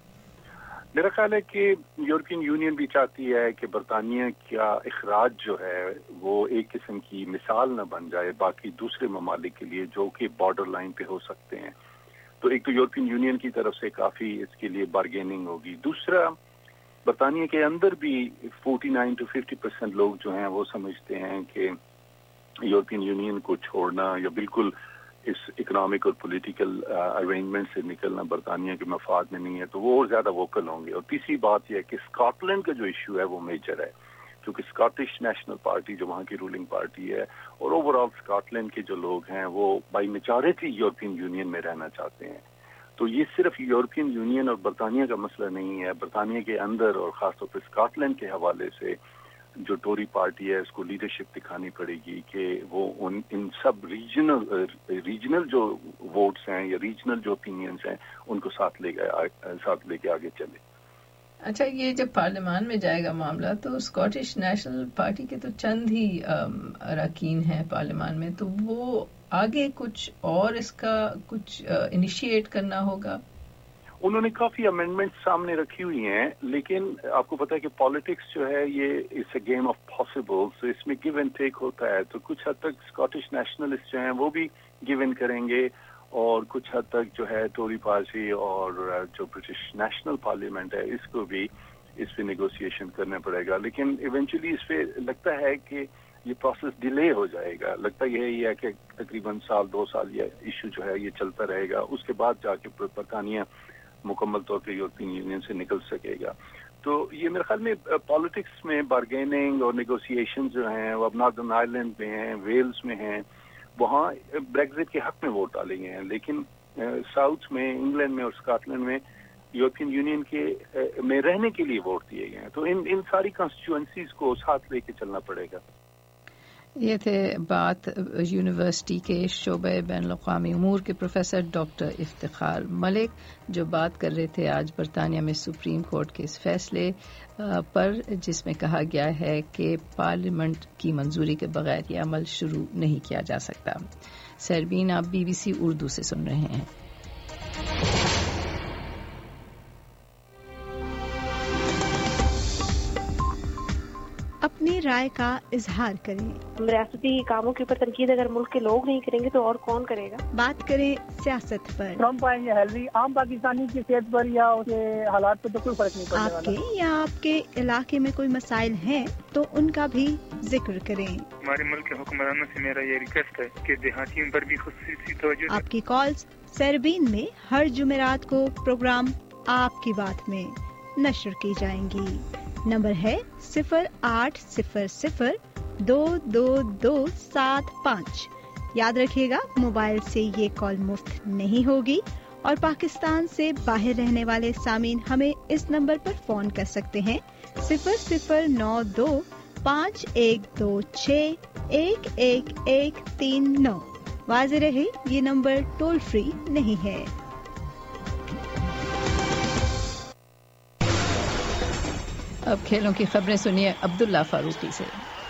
मेरा ख्याल है कि यूरोपियन यूनियन भी चाहती है कि बरतानिया का इखराज जो है वो एक किस्म की मिसाल न बन जाए बाकी दूसरे ममालिक के लिए जो कि बॉर्डर लाइन पे हो सकते हैं। तो एक तो यूरोपियन यूनियन की तरफ से काफी इसके लिए बार्गेनिंग होगी। दूसरा बरतानिया के अंदर भी उनचास टू पचास परसेंट लोग जो हैं वो समझते हैं कि यूरोपियन यूनियन को छोड़ना या बिल्कुल इस इकोनॉमिक और पॉलिटिकल अरेंजमेंट से निकलना बरतानिया के मफाद में नहीं है, तो वो और ज्यादा वोकल होंगे। और तीसरी बात यह है कि स्कॉटलैंड का जो इशू है वो मेजर है क्योंकि स्कॉटिश नेशनल पार्टी जो वहाँ की रूलिंग पार्टी है और ओवरऑल स्कॉटलैंड के जो लोग हैं वो बाई मेजॉरिटी यूरोपियन यूनियन में रहना चाहते हैं। तो ये सिर्फ यूरोपियन यूनियन और बरतानिया का मसला नहीं है, बरतानिया के अंदर और खासतौर पर स्कॉटलैंड के हवाले से जो टोरी पार्टी है उसको लीडरशिप दिखानी पड़ेगी कि वो उन इन सब रीजनल रीजनल जो वोट्स हैं या रीजनल जो ओपिनियंस हैं उनको साथ लेके साथ लेके आगे चले। अच्छा, ये जब पार्लियामान में जाएगा मामला तो स्कॉटिश नेशनल पार्टी के तो चंद ही अरकान हैं पार्लियामान में, तो वो आगे कुछ और इसका कुछ इनिशिएट करना होगा। उन्होंने काफी अमेंडमेंट सामने रखी हुई हैं, लेकिन आपको पता है कि पॉलिटिक्स जो है ये it's a game of possibles, तो इसमें गिव एंड टेक होता है। तो कुछ हद तक स्कॉटिश नेशनलिस्ट जो हैं वो भी गिव इन करेंगे और कुछ हद तक जो है टोरी पार्टी और जो ब्रिटिश नेशनल पार्लियामेंट है इसको भी اس پہ نیگوسیشن کرنا پڑے گا. لیکن ایونچولی اس پہ لگتا ہے کہ یہ پروسیس ڈیلے ہو جائے گا. لگتا یہ ہے کہ تقریباً سال دو سال یہ ایشو جو ہے یہ چلتا رہے گا. اس کے بعد جا کے برطانیہ مکمل طور پہ یورپین یونین سے نکل سکے گا. تو یہ میرے خیال میں پالیٹکس میں بارگیننگ اور نیگوسیشن جو ہیں وہ اب ناردرن آئرلینڈ میں ہیں, ویلز میں ہیں, وہاں بریگزٹ کے حق میں ووٹ ڈالے گئے ہیں. لیکن ساؤتھ میں, انگلینڈ میں اور اسکاٹ لینڈ میں یورپین یونین کے میں رہنے کے لیے ووٹ دیے گئے ہیں. تو ان ان ساری کانسٹیچوئنسیز کو ساتھ لے کے چلنا پڑے گا. یہ تھے بات یونیورسٹی کے شعبہ بین الاقوامی امور کے پروفیسر ڈاکٹر افتخار ملک, جو بات کر رہے تھے آج برطانیہ میں سپریم کورٹ کے اس فیصلے پر جس میں کہا گیا ہے کہ پارلیمنٹ کی منظوری کے بغیر یہ عمل شروع نہیں کیا جا سکتا. سیربین آپ بی بی سی اردو سے سن رہے ہیں. اپنی رائے کا اظہار کریں. ریاستی کاموں کے اوپر تنقید اگر ملک کے لوگ نہیں کریں گے تو اور کون کرے گا؟ بات کریں سیاست پر. ٹرمپ آئیں یا ہیلری, عام پاکستانی کی صحت پر یا اس کے حالات پر تو کوئی فرق نہیں پڑنے والا. آپ کے یا آپ کے علاقے میں کوئی مسائل ہیں تو ان کا بھی ذکر کریں. ہمارے ملک کے حکمرانوں سے میرا یہ ریکویسٹ ہے کہ دیہاتیوں پر بھی خصوصی توجہ. آپ کی کالز سیربین میں ہر جمعرات کو پروگرام آپ کی بات میں نشر کی جائیں گی. نمبر ہے صفر آٹھ صفر صفر دو دو دو سات پانچ. یاد رکھیے گا موبائل سے یہ کال مفت نہیں ہوگی اور پاکستان سے باہر رہنے والے سامعین ہمیں اس نمبر پر فون کر سکتے ہیں صفر صفر نو دو پانچ ایک دو چھ ایک ایک ایک تین نو. واضح رہے یہ نمبر ٹول فری نہیں ہے. اب کھیلوں کی خبریں سنیے عبداللہ فاروقی سے.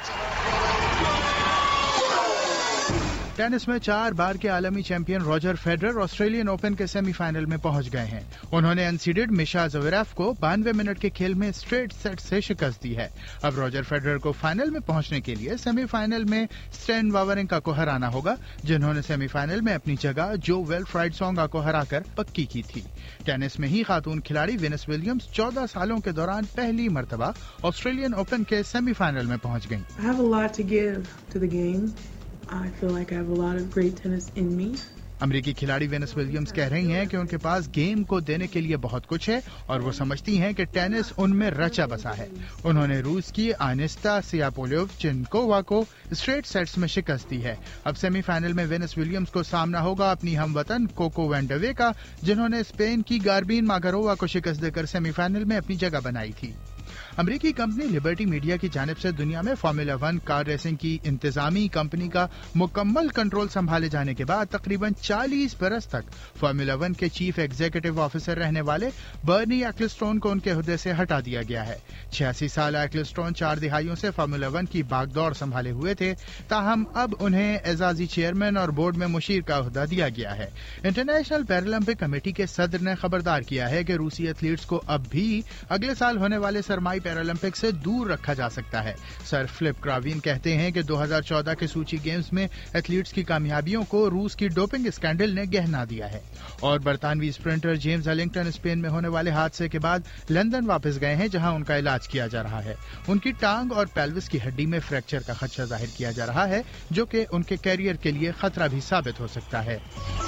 ٹینس میں چار بار کے عالمی champion Roger Federer Australian Open کے سیمی فائنل میں پہنچ گئے ہیں. انہوں نے انسیڈڈ میشا زویراف کو بانوے منٹ کے کھیل میں اسٹریٹ سیٹ سے شکست دی ہے. اب روجر فیڈرر کو فائنل میں پہنچنے کے لیے سیمی فائنل میں اسٹین واورنکا کو ہرانا ہوگا, جنہوں نے سیمی فائنل میں اپنی جگہ جو ویلفرائڈسونگا کو ہرا کر پکی کی تھی. ٹینس میں ہی خاتون کھلاڑی وینس ولیمز چودہ سالوں کے دوران پہلی مرتبہ آسٹریلین اوپن کے سیمی فائنل میں پہنچ گئیں. I feel like I have a lot of great tennis in me. امریکی کھلاڑی وینس ولیمز کہہ رہی ہیں کہ ان کے پاس گیم کو دینے کے لیے بہت کچھ ہے اور وہ سمجھتی ہیں کہ ٹینس ان میں رچا بسا ہے. انہوں نے روس کی آنیستا سیاپولیوچنکووا کو اسٹریٹ سیٹس میں شکست دی ہے. اب سیمی فائنل میں وینس ولیمز کو سامنا ہوگا اپنی ہم وطن کوکو وینڈوے کا, جنہوں نے اسپین کی گاربین ماگرووا کو شکست دے کر سیمی فائنل میں اپنی جگہ بنائی تھی. امریکی کمپنی لبرٹی میڈیا کی جانب سے دنیا میں فارمولا ون کار ریسنگ کی انتظامی کمپنی کا مکمل کنٹرول سنبھالے جانے کے بعد تقریباً چالیس برس تک فارمولا ون کے چیف ایگزیکٹو آفیسر رہنے والے برنی ایکلسٹون کو ان کے عہدے سے ہٹا دیا گیا ہے. چھیاسی سالہ ایکلسٹون چار دہائیوں سے فارمولا ون کی باغ دوڑ سنبھالے ہوئے تھے, تاہم اب انہیں اعزازی چیئرمین اور بورڈ میں مشیر کا عہدہ دیا گیا ہے. انٹرنیشنل پیرالمپک کمیٹی کے صدر نے خبردار کیا ہے کہ روسی ایتھلیٹس کو اب بھی اگلے سال ہونے والے سرمائی پیرالمپک سے دور رکھا جا سکتا ہے. سر فلپ کراوین کہتے ہیں کہ دو ہزار چودہ کے سوچی گیمز میں ایتھلیٹس کی کامیابیوں کو روس کی ڈوپنگ اسکینڈل نے گہنا دیا ہے. اور برطانوی اسپرنٹر جیمز ایلنگٹن اسپین میں ہونے والے حادثے کے بعد لندن واپس گئے ہیں, جہاں ان کا علاج کیا جا رہا ہے. ان کی ٹانگ اور پیلوس کی ہڈی میں فریکچر کا خدشہ ظاہر کیا جا رہا ہے, جو کہ ان کے کیریئر کے لیے خطرہ بھی ثابت ہو سکتا ہے.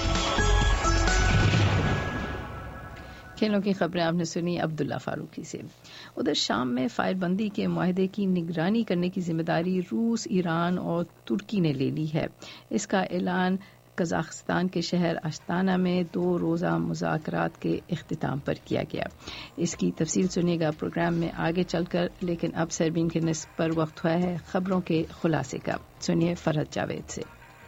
کھیلوں کی خبریں آپ نے سنی عبداللہ فاروقی سے. ادھر شام میں فائر بندی کے معاہدے کی نگرانی کرنے کی ذمہ داری روس, ایران اور ترکی نے لے لی ہے. اس کا اعلان قزاقستان کے شہر آستانہ میں دو روزہ مذاکرات کے اختتام پر کیا گیا. اس کی تفصیل سنیے گا پروگرام میں آگے چل کر, لیکن اب سربین کے نصف پر وقت ہوا ہے خبروں کے خلاصے کا. سنیے فرحت جاوید سے.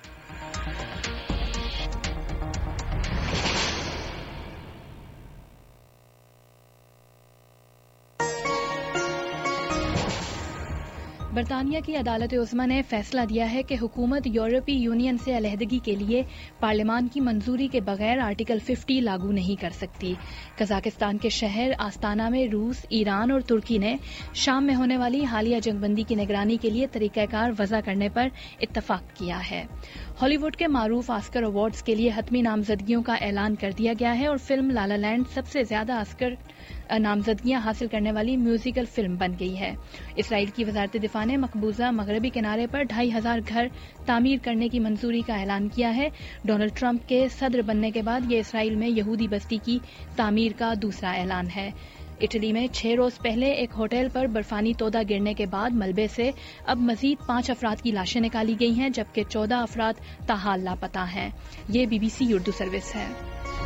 برطانیہ کی عدالت عظمیٰ نے فیصلہ دیا ہے کہ حکومت یورپی یونین سے علیحدگی کے لیے پارلیمان کی منظوری کے بغیر آرٹیکل پچاس لاگو نہیں کر سکتی. قزاقستان کے شہر آستانہ میں روس, ایران اور ترکی نے شام میں ہونے والی حالیہ جنگ بندی کی نگرانی کے لیے طریقہ کار وضع کرنے پر اتفاق کیا ہے. ہالی ووڈ کے معروف آسکر ایوارڈز کے لیے حتمی نامزدگیوں کا اعلان کر دیا گیا ہے اور فلم لا لا لینڈ سب سے زیادہ آسکر نامزدگیاں حاصل کرنے والی میوزیکل فلم بن گئی ہے۔ اسرائیل کی وزارت دفاع نے مقبوضہ مغربی کنارے پر ڈھائی ہزار گھر تعمیر کرنے کی منظوری کا اعلان کیا ہے۔ ڈونلڈ ٹرمپ کے صدر بننے کے بعد یہ اسرائیل میں یہودی بستی کی تعمیر کا دوسرا اعلان ہے۔ اٹلی میں چھ روز پہلے ایک ہوٹل پر برفانی تودہ گرنے کے بعد ملبے سے اب مزید پانچ افراد کی لاشیں نکالی گئی ہیں جبکہ چودہ افراد تاحال لاپتہ ہیں۔ یہ B B C Urdu service ہے۔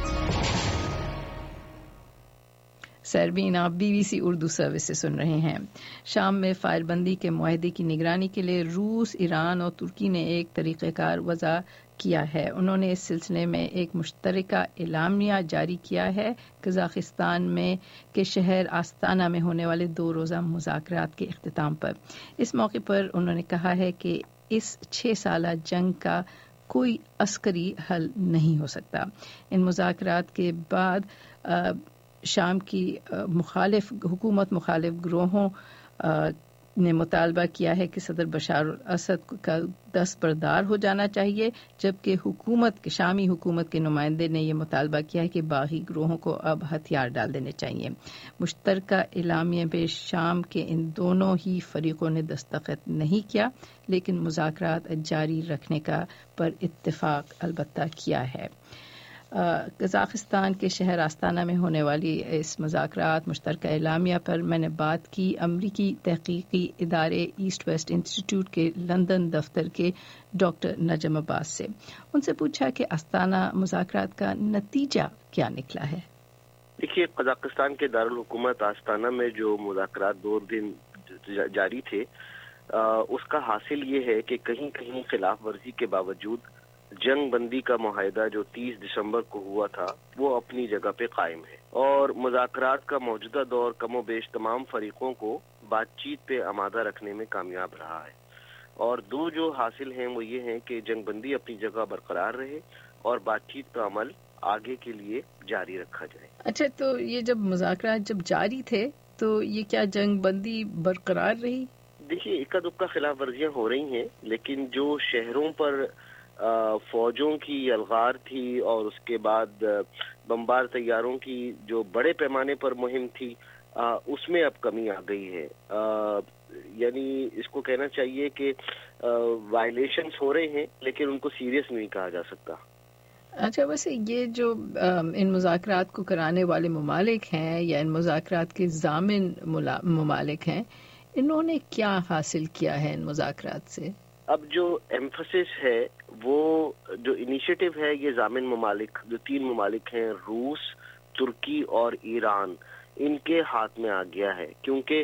سیربین آپ B B C Urdu service سے سن رہے ہیں۔ شام میں فائر بندی کے معاہدے کی نگرانی کے لیے روس، ایران اور ترکی نے ایک طریقہ کار وضع کیا ہے۔ انہوں نے اس سلسلے میں ایک مشترکہ اعلامیہ جاری کیا ہے قزاقستان میں کے شہر آستانہ میں ہونے والے دو روزہ مذاکرات کے اختتام پر۔ اس موقع پر انہوں نے کہا ہے کہ اس چھ سالہ جنگ کا کوئی عسکری حل نہیں ہو سکتا۔ ان مذاکرات کے بعد شام کی مخالف حکومت مخالف گروہوں نے مطالبہ کیا ہے کہ صدر بشار الاسد کا دستبردار ہو جانا چاہیے، جبکہ حکومت شامی حکومت کے نمائندے نے یہ مطالبہ کیا ہے کہ باغی گروہوں کو اب ہتھیار ڈال دینے چاہیے۔ مشترکہ اعلامیہ پہ شام کے ان دونوں ہی فریقوں نے دستخط نہیں کیا، لیکن مذاکرات جاری رکھنے کا پر اتفاق البتہ کیا ہے۔ قزاقستان کے شہر آستانہ میں ہونے والی اس مذاکرات مشترکہ اعلامیہ پر میں نے بات کی امریکی تحقیقی ادارے ایسٹ ویسٹ انسٹیٹیوٹ کے لندن دفتر کے ڈاکٹر نجم عباس سے۔ ان سے پوچھا کہ آستانہ مذاکرات کا نتیجہ کیا نکلا ہے۔ دیکھیے، قزاقستان کے دارالحکومت آستانہ میں جو مذاکرات دو دن جاری تھے، اس کا حاصل یہ ہے کہ کہیں کہیں خلاف ورزی کے باوجود جنگ بندی کا معاہدہ جو تیس دسمبر کو ہوا تھا وہ اپنی جگہ پہ قائم ہے، اور مذاکرات کا موجودہ دور کم و بیش تمام فریقوں کو بات چیت پہ آمادہ رکھنے میں کامیاب رہا ہے، اور دو جو حاصل ہیں وہ یہ ہیں کہ جنگ بندی اپنی جگہ برقرار رہے اور بات چیت کا عمل آگے کے لیے جاری رکھا جائے۔ اچھا، تو یہ جب مذاکرات جب جاری تھے تو یہ کیا جنگ بندی برقرار رہی؟ دیکھیے، اکا دکا خلاف ورزیاں ہو رہی ہیں، لیکن جو شہروں پر فوجوں کی الغار تھی اور اس کے بعد بمبار طیاروں کی جو بڑے پیمانے پر مہم تھی، اس میں اب کمی آ گئی ہے۔ یعنی اس کو کہنا چاہیے کہ وائلیشنز ہو رہے ہیں لیکن ان کو سیریس نہیں کہا جا سکتا۔ اچھا، ویسے یہ جو ان مذاکرات کو کرانے والے ممالک ہیں یا ان مذاکرات کے ضامن ممالک ہیں، انہوں نے کیا حاصل کیا ہے ان مذاکرات سے؟ اب جو ایمفسس ہے، وہ جو انیشیٹو ہے، یہ ضامن ممالک جو تین ممالک ہیں، روس، ترکی اور ایران، ان کے ہاتھ میں آ گیا ہے، کیونکہ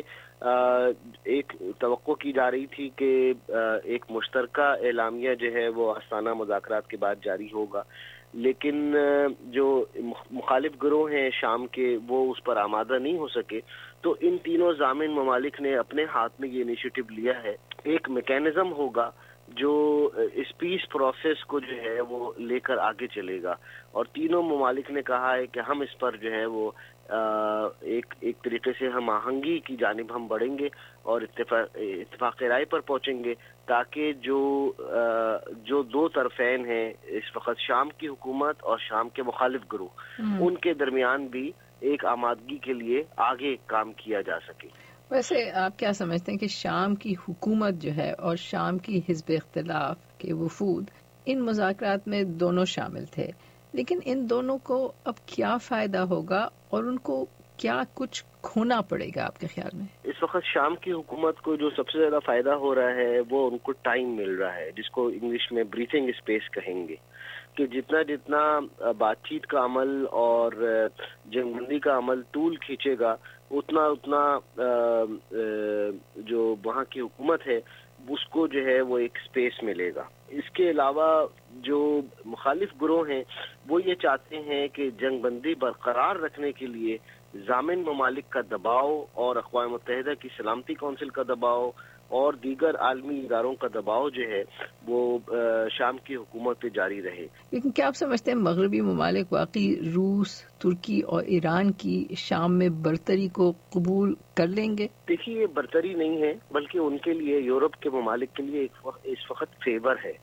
ایک توقع کی جا رہی تھی کہ ایک مشترکہ اعلامیہ جو ہے وہ آستانہ مذاکرات کے بعد جاری ہوگا، لیکن جو مخالف گروہ ہیں شام کے وہ اس پر آمادہ نہیں ہو سکے، تو ان تینوں ضامن ممالک نے اپنے ہاتھ میں یہ انیشیٹو لیا ہے۔ ایک میکینزم ہوگا جو اس پیس پروسیس کو جو ہے وہ لے کر آگے چلے گا، اور تینوں ممالک نے کہا ہے کہ ہم اس پر جو ہے وہ ایک ایک طریقے سے ہم آہنگی کی جانب ہم بڑھیں گے اور اتفاق اتفاق رائے پر پہنچیں گے، تاکہ جو جو دو طرفین ہیں اس وقت، شام کی حکومت اور شام کے مخالف گروہ، ان کے درمیان بھی ایک آمادگی کے لیے آگے کام کیا جا سکے۔ ویسے آپ کیا سمجھتے ہیں کہ شام کی حکومت جو ہے اور شام کی حزب اختلاف کے وفود ان مذاکرات میں دونوں شامل تھے، لیکن ان دونوں کو اب کیا فائدہ ہوگا اور ان کو کیا کچھ کھونا پڑے گا آپ کے خیال میں؟ اس وقت شام کی حکومت کو جو سب سے زیادہ فائدہ ہو رہا ہے وہ ان کو ٹائم مل رہا ہے، جس کو انگلش میں بریتھنگ اسپیس کہیں گے، کہ جتنا جتنا بات چیت کا عمل اور جنگ بندی کا عمل طول کھینچے گا، اتنا اتنا جو وہاں کی حکومت ہے اس کو جو ہے وہ ایک سپیس ملے گا۔ اس کے علاوہ جو مخالف گروہ ہیں وہ یہ چاہتے ہیں کہ جنگ بندی برقرار رکھنے کے لیے ضامن ممالک کا دباؤ اور اقوام متحدہ کی سلامتی کونسل کا دباؤ اور دیگر عالمی اداروں کا دباؤ جو ہے وہ شام کی حکومت پہ جاری رہے۔ لیکن کیا آپ سمجھتے ہیں مغربی ممالک واقعی روس، ترکی اور ایران کی شام میں برتری کو قبول کر لیں گے؟ دیکھیے، یہ برتری نہیں ہے، بلکہ ان کے لیے، یورپ کے ممالک کے لیے اس وقت فیور ہے،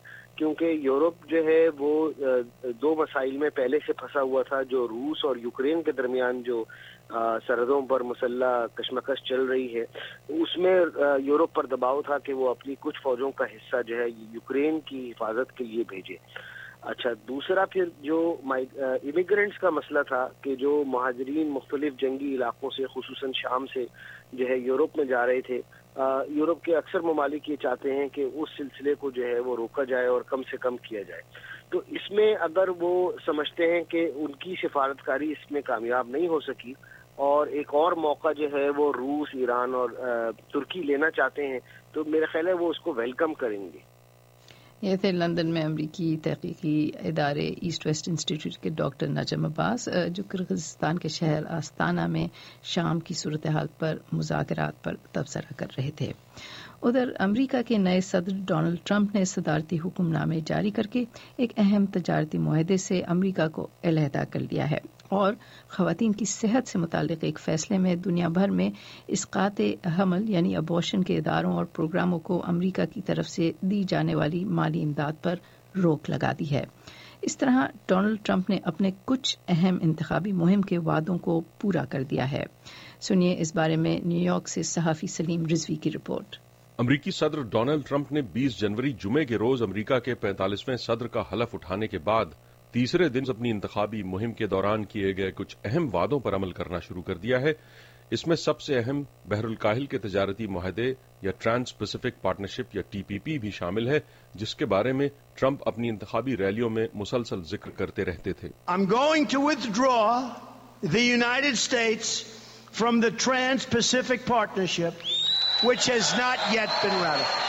کیونکہ یورپ جو ہے وہ دو مسائل میں پہلے سے پھنسا ہوا تھا، جو روس اور یوکرین کے درمیان جو سرحدوں پر مسلح کشمکش چل رہی ہے، اس میں یورپ پر دباؤ تھا کہ وہ اپنی کچھ فوجوں کا حصہ جو ہے یوکرین کی حفاظت کے لیے بھیجے۔ اچھا، دوسرا پھر جو امیگرینٹس کا مسئلہ تھا کہ جو مہاجرین مختلف جنگی علاقوں سے خصوصاً شام سے جو ہے یورپ میں جا رہے تھے، یورپ کے اکثر ممالک یہ چاہتے ہیں کہ اس سلسلے کو جو ہے وہ روکا جائے اور کم سے کم کیا جائے۔ تو اس میں اگر وہ سمجھتے ہیں کہ ان کی سفارتکاری اس میں کامیاب نہیں ہو سکی اور ایک اور موقع جو ہے وہ روس، ایران اور ترکی لینا چاہتے ہیں، تو میرا خیال ہے وہ اس کو ویلکم کریں گے۔ یہ تھے لندن میں امریکی تحقیقی ادارے ایسٹ ویسٹ انسٹیٹیوٹ کے ڈاکٹر نجم عباس، جو کرغزستان کے شہر آستانہ میں شام کی صورتحال پر مذاکرات پر تبصرہ کر رہے تھے۔ ادھر امریکہ کے نئے صدر ڈونلڈ ٹرمپ نے صدارتی حکم نامے جاری کر کے ایک اہم تجارتی معاہدے سے امریکہ کو علیحدہ کر لیا ہے اور خواتین کی صحت سے متعلق ایک فیصلے میں دنیا بھر میں اسقاط حمل یعنی ابورشن کے اداروں اور پروگراموں کو امریکہ کی طرف سے دی جانے والی مالی امداد پر روک لگا دی ہے۔ اس طرح ڈونلڈ ٹرمپ نے اپنے کچھ اہم انتخابی مہم کے وعدوں کو پورا کر دیا ہے۔ سنیے اس بارے میں نیو یارک سے صحافی سلیم رضوی کی رپورٹ۔ امریکی صدر ڈونلڈ ٹرمپ نے بیس جنوری جمعے کے روز امریکہ کے پینتالیسویں صدر کا حلف اٹھانے کے بعد تیسرے دن اپنی انتخابی مہم کے دوران کیے گئے کچھ اہم وعدوں پر عمل کرنا شروع کر دیا ہے۔ اس میں سب سے اہم بحر الکاہل کے تجارتی معاہدے یا ٹرانس پیسفک پارٹنرشپ یا ٹی پی پی بھی شامل ہے، جس کے بارے میں ٹرمپ اپنی انتخابی ریلیوں میں مسلسل ذکر کرتے رہتے تھے۔ I'm going to withdraw the United States from the Trans-Pacific Partnership, which has not yet been ratified.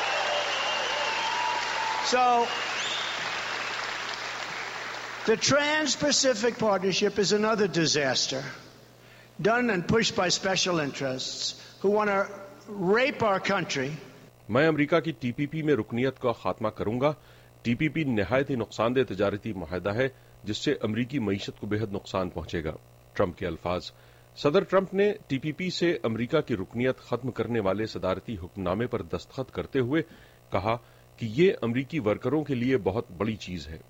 So, the Trans-Pacific Partnership is another disaster, done and pushed by special interests who want to rape our country. میں امریکہ کی T P پی میں رکنیت کا خاتمہ کروں گا۔ T P پی نہایت ہی نقصان دہ تجارتی معاہدہ ہے جس سے امریکی معیشت کو بہت نقصان پہنچے گا۔ ٹرمپ کے الفاظ۔ صدر ٹرمپ نے ٹی پی پی سے امریکہ کی رکنیت ختم کرنے والے صدارتی حکم نامے پر دستخط کرتے ہوئے کہا کہ یہ امریکی ورکروں کے لیے بہت بڑی چیز ہے۔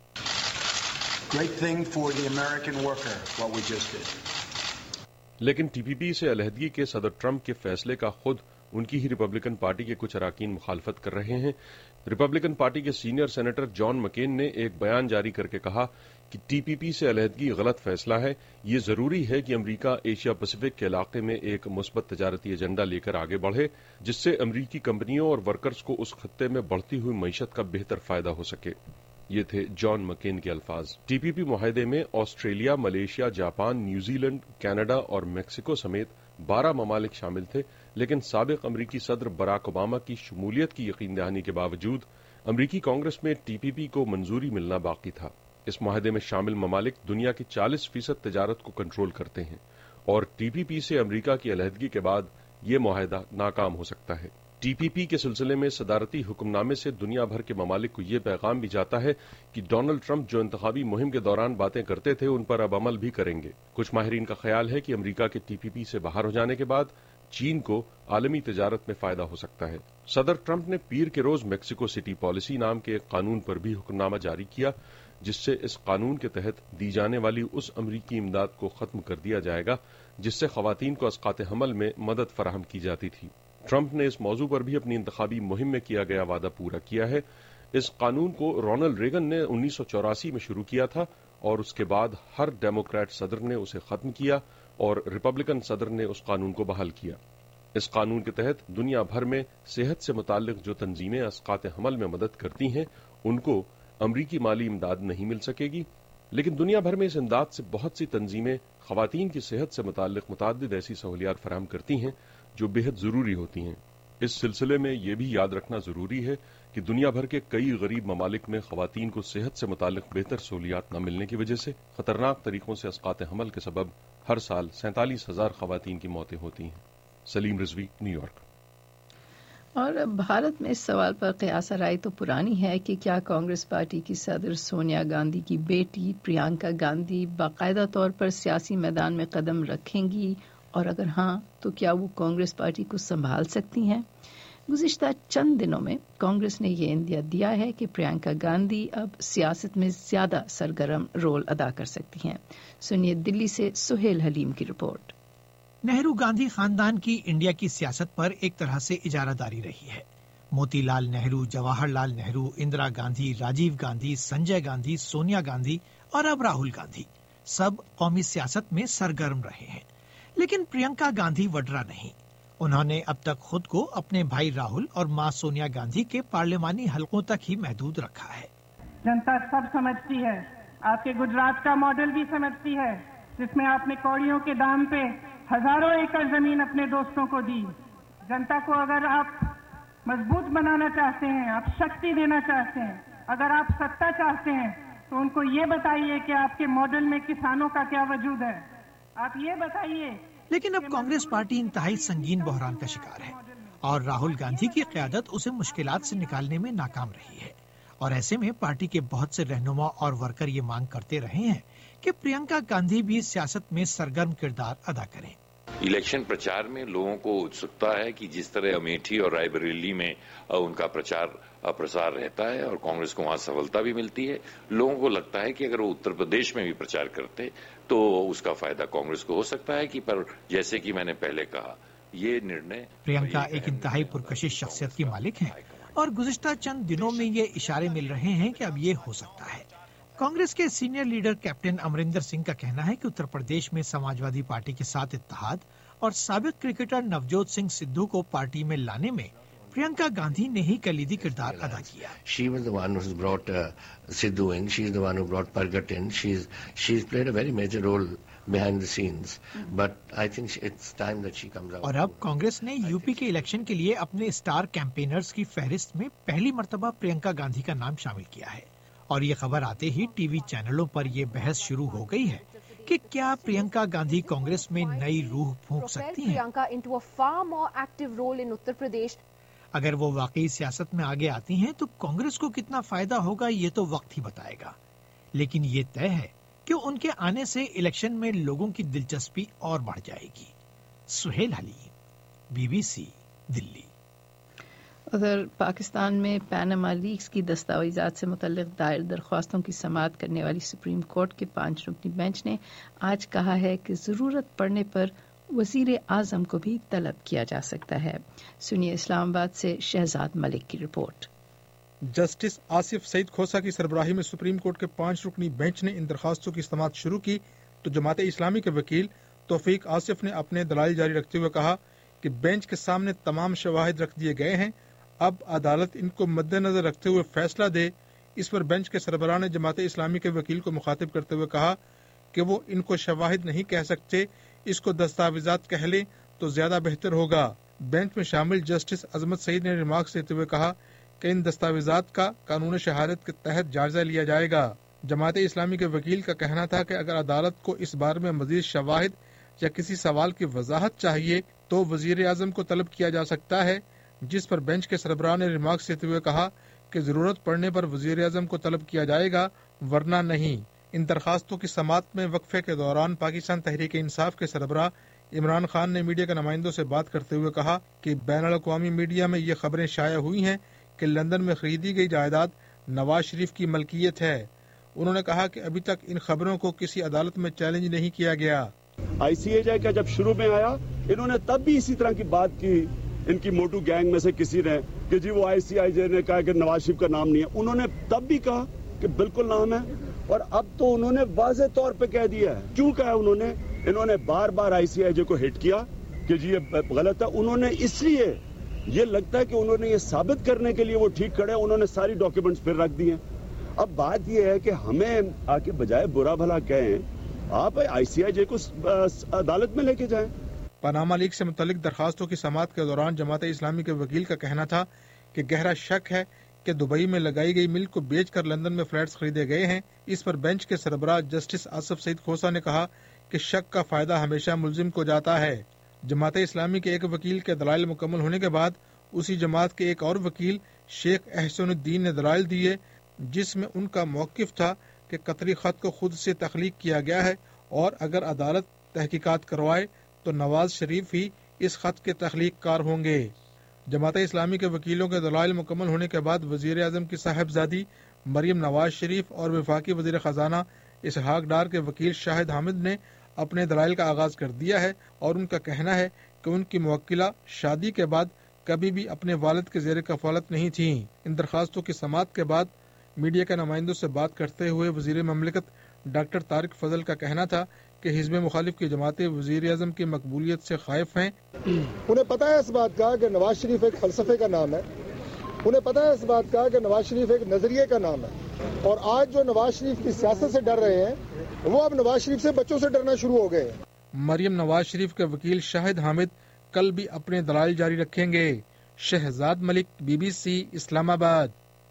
Great thing for the American worker, what we just did. لیکن ٹی پی پی سے علیحدگی کے صدر ٹرمپ کے فیصلے کا خود ان کی ہی ریپبلکن پارٹی کے کچھ اراکین مخالفت کر رہے ہیں۔ ریپبلکن پارٹی کے سینئر سینیٹر جان مکین نے ایک بیان جاری کر کے کہا کہ ٹی پی پی سے علیحدگی غلط فیصلہ ہے۔ یہ ضروری ہے کہ امریکہ ایشیا پیسفک کے علاقے میں ایک مثبت تجارتی ایجنڈا لے کر آگے بڑھے جس سے امریکی کمپنیوں اور ورکرز کو اس خطے میں بڑھتی ہوئی معیشت کا بہتر فائدہ ہو سکے۔ یہ تھے جان مکین کے الفاظ۔ ٹی پی پی معاہدے میں Australia, Malaysia, Japan, New Zealand, Canada اور میکسیکو سمیت بارہ ممالک شامل تھے، لیکن سابق امریکی صدر براک اوباما کی شمولیت کی یقین دہانی کے باوجود امریکی کانگریس میں ٹی پی پی کو منظوری ملنا باقی تھا۔ اس معاہدے میں شامل ممالک دنیا کی چالیس فیصد تجارت کو کنٹرول کرتے ہیں اور ٹی پی پی سے امریکہ کی علیحدگی کے بعد یہ معاہدہ ناکام ہو سکتا ہے۔ ٹی پی پی کے سلسلے میں صدارتی حکم نامے سے دنیا بھر کے ممالک کو یہ پیغام بھی جاتا ہے کہ ڈونلڈ ٹرمپ جو انتخابی مہم کے دوران باتیں کرتے تھے ان پر اب عمل بھی کریں گے۔ کچھ ماہرین کا خیال ہے کہ امریکہ کے ٹی پی پی سے باہر ہو جانے کے بعد چین کو عالمی تجارت میں فائدہ ہو سکتا ہے۔ صدر ٹرمپ نے پیر کے روز میکسیکو سٹی پالیسی نام کے ایک قانون پر بھی حکم نامہ جاری کیا جس سے اس قانون کے تحت دی جانے والی اس امریکی امداد کو ختم کر دیا جائے گا جس سے خواتین کو اسقاط حمل میں مدد فراہم کی جاتی تھی۔ ٹرمپ نے اس موضوع پر بھی اپنی انتخابی مہم میں کیا گیا وعدہ پورا کیا ہے۔ اس قانون کو رونلڈ ریگن نے انیس سو چوراسی میں شروع کیا تھا اور اس کے بعد ہر ڈیموکریٹ صدر نے اسے ختم کیا اور ریپبلکن صدر نے اس قانون کو بحال کیا۔ اس قانون کے تحت دنیا بھر میں صحت سے متعلق جو تنظیمیں اسقاط حمل میں مدد کرتی ہیں ان کو امریکی مالی امداد نہیں مل سکے گی، لیکن دنیا بھر میں اس امداد سے بہت سی تنظیمیں خواتین کی صحت سے متعلق متعدد ایسی سہولیات فراہم کرتی ہیں جو بہت ضروری ہوتی ہیں۔ اس سلسلے میں یہ بھی یاد رکھنا ضروری ہے کہ دنیا بھر کے کئی غریب ممالک میں خواتین کو صحت سے متعلق بہتر سہولیات نہ ملنے کی وجہ سے خطرناک طریقوں سے اسقاط حمل کے سبب ہر سال سینتالیس ہزار خواتین کی موتیں ہوتی ہیں۔ Saleem Rizvi, New York. اور بھارت میں اس سوال پر قیاس رائے تو پرانی ہے کہ کیا کانگریس پارٹی کی صدر سونیا گاندھی کی بیٹی پرینکا گاندھی باقاعدہ طور پر سیاسی میدان میں قدم رکھیں گی، اور اگر ہاں تو کیا وہ کانگریس پارٹی کو سنبھال سکتی ہیں؟ गुज़िश्ता चंद दिनों में कांग्रेस ने ये इंदिया दिया है कि प्रियंका गांधी अब सियासत में ज्यादा सरगर्म रोल अदा कर सकती हैं। सुनिए दिल्ली से सुहेल हलीम की रिपोर्ट। नेहरू गांधी खानदान की इंडिया की सियासत पर एक तरह से इजारादारी रही है। मोतीलाल नेहरू, जवाहरलाल नेहरू, इंदिरा गांधी, राजीव गांधी, संजय गांधी, सोनिया गांधी और अब राहुल गांधी सब कौमी सियासत में सरगर्म रहे हैं, लेकिन प्रियंका गांधी वडरा नहीं। उन्होंने अब तक खुद को अपने भाई राहुल और मां सोनिया गांधी के पार्लिमानी हलकों तक ही महदूद रखा है। जनता सब समझती है, आपके गुजरात का मॉडल भी समझती है, जिसमें आपने कौड़ियों के दाम पे हजारों एकड़ जमीन अपने दोस्तों को दी। जनता को अगर आप मजबूत बनाना चाहते हैं, आप शक्ति देना चाहते हैं, अगर आप सत्ता चाहते हैं, तो उनको ये बताइए कि आपके मॉडल में किसानों का क्या वजूद है। आप ये बताइए। लेकिन अब कांग्रेस पार्टी इंतहाई संगीन बहरान का शिकार है और राहुल गांधी की क़यादत उसे मुश्किलात से निकालने में नाकाम रही है। और ऐसे में पार्टी के बहुत से रहनुमा और वर्कर ये मांग करते रहे हैं कि प्रियंका गांधी भी सियासत में सरगर्म किरदार अदा करें। इलेक्शन प्रचार में लोगों को उत्सुकता है कि जिस तरह अमेठी और रायबरेली में उनका प्रचार प्रसार रहता है और कांग्रेस को वहां सफलता भी मिलती है, लोगों को लगता है कि अगर वो उत्तर प्रदेश में भी प्रचार करते तो उसका फायदा कांग्रेस को हो सकता है कि पर जैसे कि मैंने पहले कहा, ये निर्णय प्रियंका एक इंतहाई पुरकशिश शख्सियत की मालिक है और गुज़िश्ता चंद दिनों में ये इशारे मिल रहे हैं कि अब ये हो सकता है। कांग्रेस के senior leader captain Amarinder Singh का कहना है कि उत्तर प्रदेश में समाजवादी पार्टी के साथ इत्तेहाद और साबिक क्रिकेटर नवजोत सिंह सिद्धू को पार्टी में लाने में प्रियंका गांधी ने ही कलीदी किरदार अदा किया। She was the one who brought uh, Sidhu in. She is the one who brought Pargat in. She's she's played a very major role behind the scenes. But I think it's time that she comes out. और अब कांग्रेस ने UP के election के लिए अपने star campaigners की फहरिस्त में पहली मर्तबा प्रियंका गांधी का नाम शामिल किया है। और ये खबर आते ही टीवी चैनलों पर ये बहस शुरू हो गई है कि क्या प्रियंका गांधी कांग्रेस में नई रूह फूंक सकती हैं? Priyanka into a far more active role in Uttar Pradesh. अगर वो वाकई सियासत में आगे आती हैं तो कांग्रेस को कितना फायदा होगा ये तो वक्त ही बताएगा, लेकिन ये तय है कि उनके आने से इलेक्शन में लोगों की दिलचस्पी और बढ़ जाएगी। सुहेल हलीम, बीबीसी, दिल्ली। उधर पाकिस्तान में पैनामा लीक्स की दस्तावेजात से मुतल्लिक दायर दरख्वास्तों की समाअत करने वाली सुप्रीम कोर्ट के पांच रुकनी बेंच ने आज कहा है कि जरूरत पड़ने पर वजीर आजम को भी तलब किया जा सकता है। सुनिए इस्लामाबाद से शहजाद मलिक की रिपोर्ट। जस्टिस आसिफ सईद खोसा की सरबराही में सुप्रीम कोर्ट के पांच रुकनी बेंच ने इन दरखास्तों की समाअत शुरू की तो जमात इस्लामी के वकील तौफीक आसिफ ने अपने दलाइल जारी रखते हुए कहा कि बेंच के सामने तमाम शवाहिद रख दिए गए हैं, अब अदालत इनको मद्देनजर रखते हुए फैसला दे। इस पर बेंच के सरबराह ने जमात इस्लामी के वकील को मुखातिब करते हुए कहा कि वो इनको शवाहिद नहीं कह सकते, इसको दस्तावेजात कह लें तो ज्यादा बेहतर होगा। बेंच में शामिल जस्टिस अजमत सईद ने रिमार्क्स देते हुए कहा कि इन दस्तावेजात का कानून शहादत के तहत जायजा लिया जाएगा। जमात इस्लामी के वकील का कहना था कि अगर अदालत को इस बारे में मजीद शवाहिद या किसी सवाल की वजाहत चाहिए तो वजीर आजम को तलब किया जा सकता है, जिस पर बेंच के सरबराह ने रिमार्क्स देते हुए कहा कि जरूरत पड़ने पर वजीर आजम को तलब किया जाएगा, वरना नहीं। इन दरखास्तों की समाअत में वक्फे के दौरान पाकिस्तान तहरीक इंसाफ के सरबराह इमरान खान ने मीडिया के नुमाइंदों से बात करते हुए कहा कि बैनुल अक़वामी मीडिया में ये खबरें शाया हुई हैं कि लंदन में खरीदी गई जायदाद नवाज शरीफ की मलकियत है। उन्होंने कहा कि अभी तक इन खबरों को किसी अदालत में चैलेंज नहीं किया गया। आई सी ए जे का जब शुरू में आया, इन्होंने तब भी इसी तरह की बात की, इनकी मोटू गैंग में से किसी ने कि जी वो आई सी आई जे ने कहा कि नवाज शरीफ का नाम नहीं है। उन्होंने तब भी कहा कि बिल्कुल नाम है, और अब तो उन्होंने वाज़ेह तौर पे कह दिया है। क्यों कहा उन्होंने? इन्होंने बार बार आई सी आई जे को हिट किया कि जी ये गलत है। उन्होंने इसलिए ये लगता है कि उन्होंने ये साबित करने के लिए वो ठीक खड़े, उन्होंने सारी डॉक्यूमेंट्स फिर रख दिए। अब बात ये है कि हमें आके बजाय बुरा भला कहें, आप आई सी आई जे को अदालत में लेके जाएं। पनामा लीग से मुतल्लिक दरखास्तों की समाअत के दौरान जमात इस्लामी के वकील का कहना था कि गहरा शक है कि दुबई में लगाई गई मिल को बेचकर लंदन में फ्लैट्स खरीदे गए हैं। इस पर बेंच के सरबराह जस्टिस आसिफ सईद खोसा ने कहा कि शक का फायदा हमेशा मुल्जिम को जाता है। जमात इस्लामी के एक वकील के दलाइल मुकम्मल होने के बाद उसी जमात के एक और वकील शेख एहसनुद्दीन ने दलाइल दिए, जिसमें उनका मौकिफ था कि कतरी खत को खुद से तख्लीक किया गया है और अगर अदालत तहकीकात करवाए तो नवाज शरीफ ही इस खत के तख्लीक कार होंगे। جماعت اسلامی کے وکیلوں کے دلائل مکمل ہونے کے بعد وزیر اعظم کی صاحبزادی مریم نواز شریف اور وفاقی وزیر خزانہ اسحاق ڈار کے وکیل شاہد حامد نے اپنے دلائل کا آغاز کر دیا ہے اور ان کا کہنا ہے کہ ان کی موکلہ شادی کے بعد کبھی بھی اپنے والد کے زیر کفالت نہیں تھیں۔ ان درخواستوں کی سماعت کے بعد میڈیا کے نمائندوں سے بات کرتے ہوئے وزیر مملکت ڈاکٹر طارق فضل کا کہنا تھا کہ حزب مخالف کی جماعتیں وزیر اعظم کی مقبولیت سے خائف ہیں۔ انہیں پتہ ہے اس بات کا کہ نواز شریف ایک فلسفے کا نام ہے، انہیں پتہ ہے اس بات کا کہ نواز شریف ایک نظریے کا نام ہے، اور آج جو نواز شریف کی سیاست سے ڈر رہے ہیں وہ اب نواز شریف سے بچوں سے ڈرنا شروع ہو گئے ہیں۔ مریم نواز شریف کے وکیل شاہد حامد کل بھی اپنے دلائل جاری رکھیں گے۔ Shahzad Malik, B B C, Islamabad.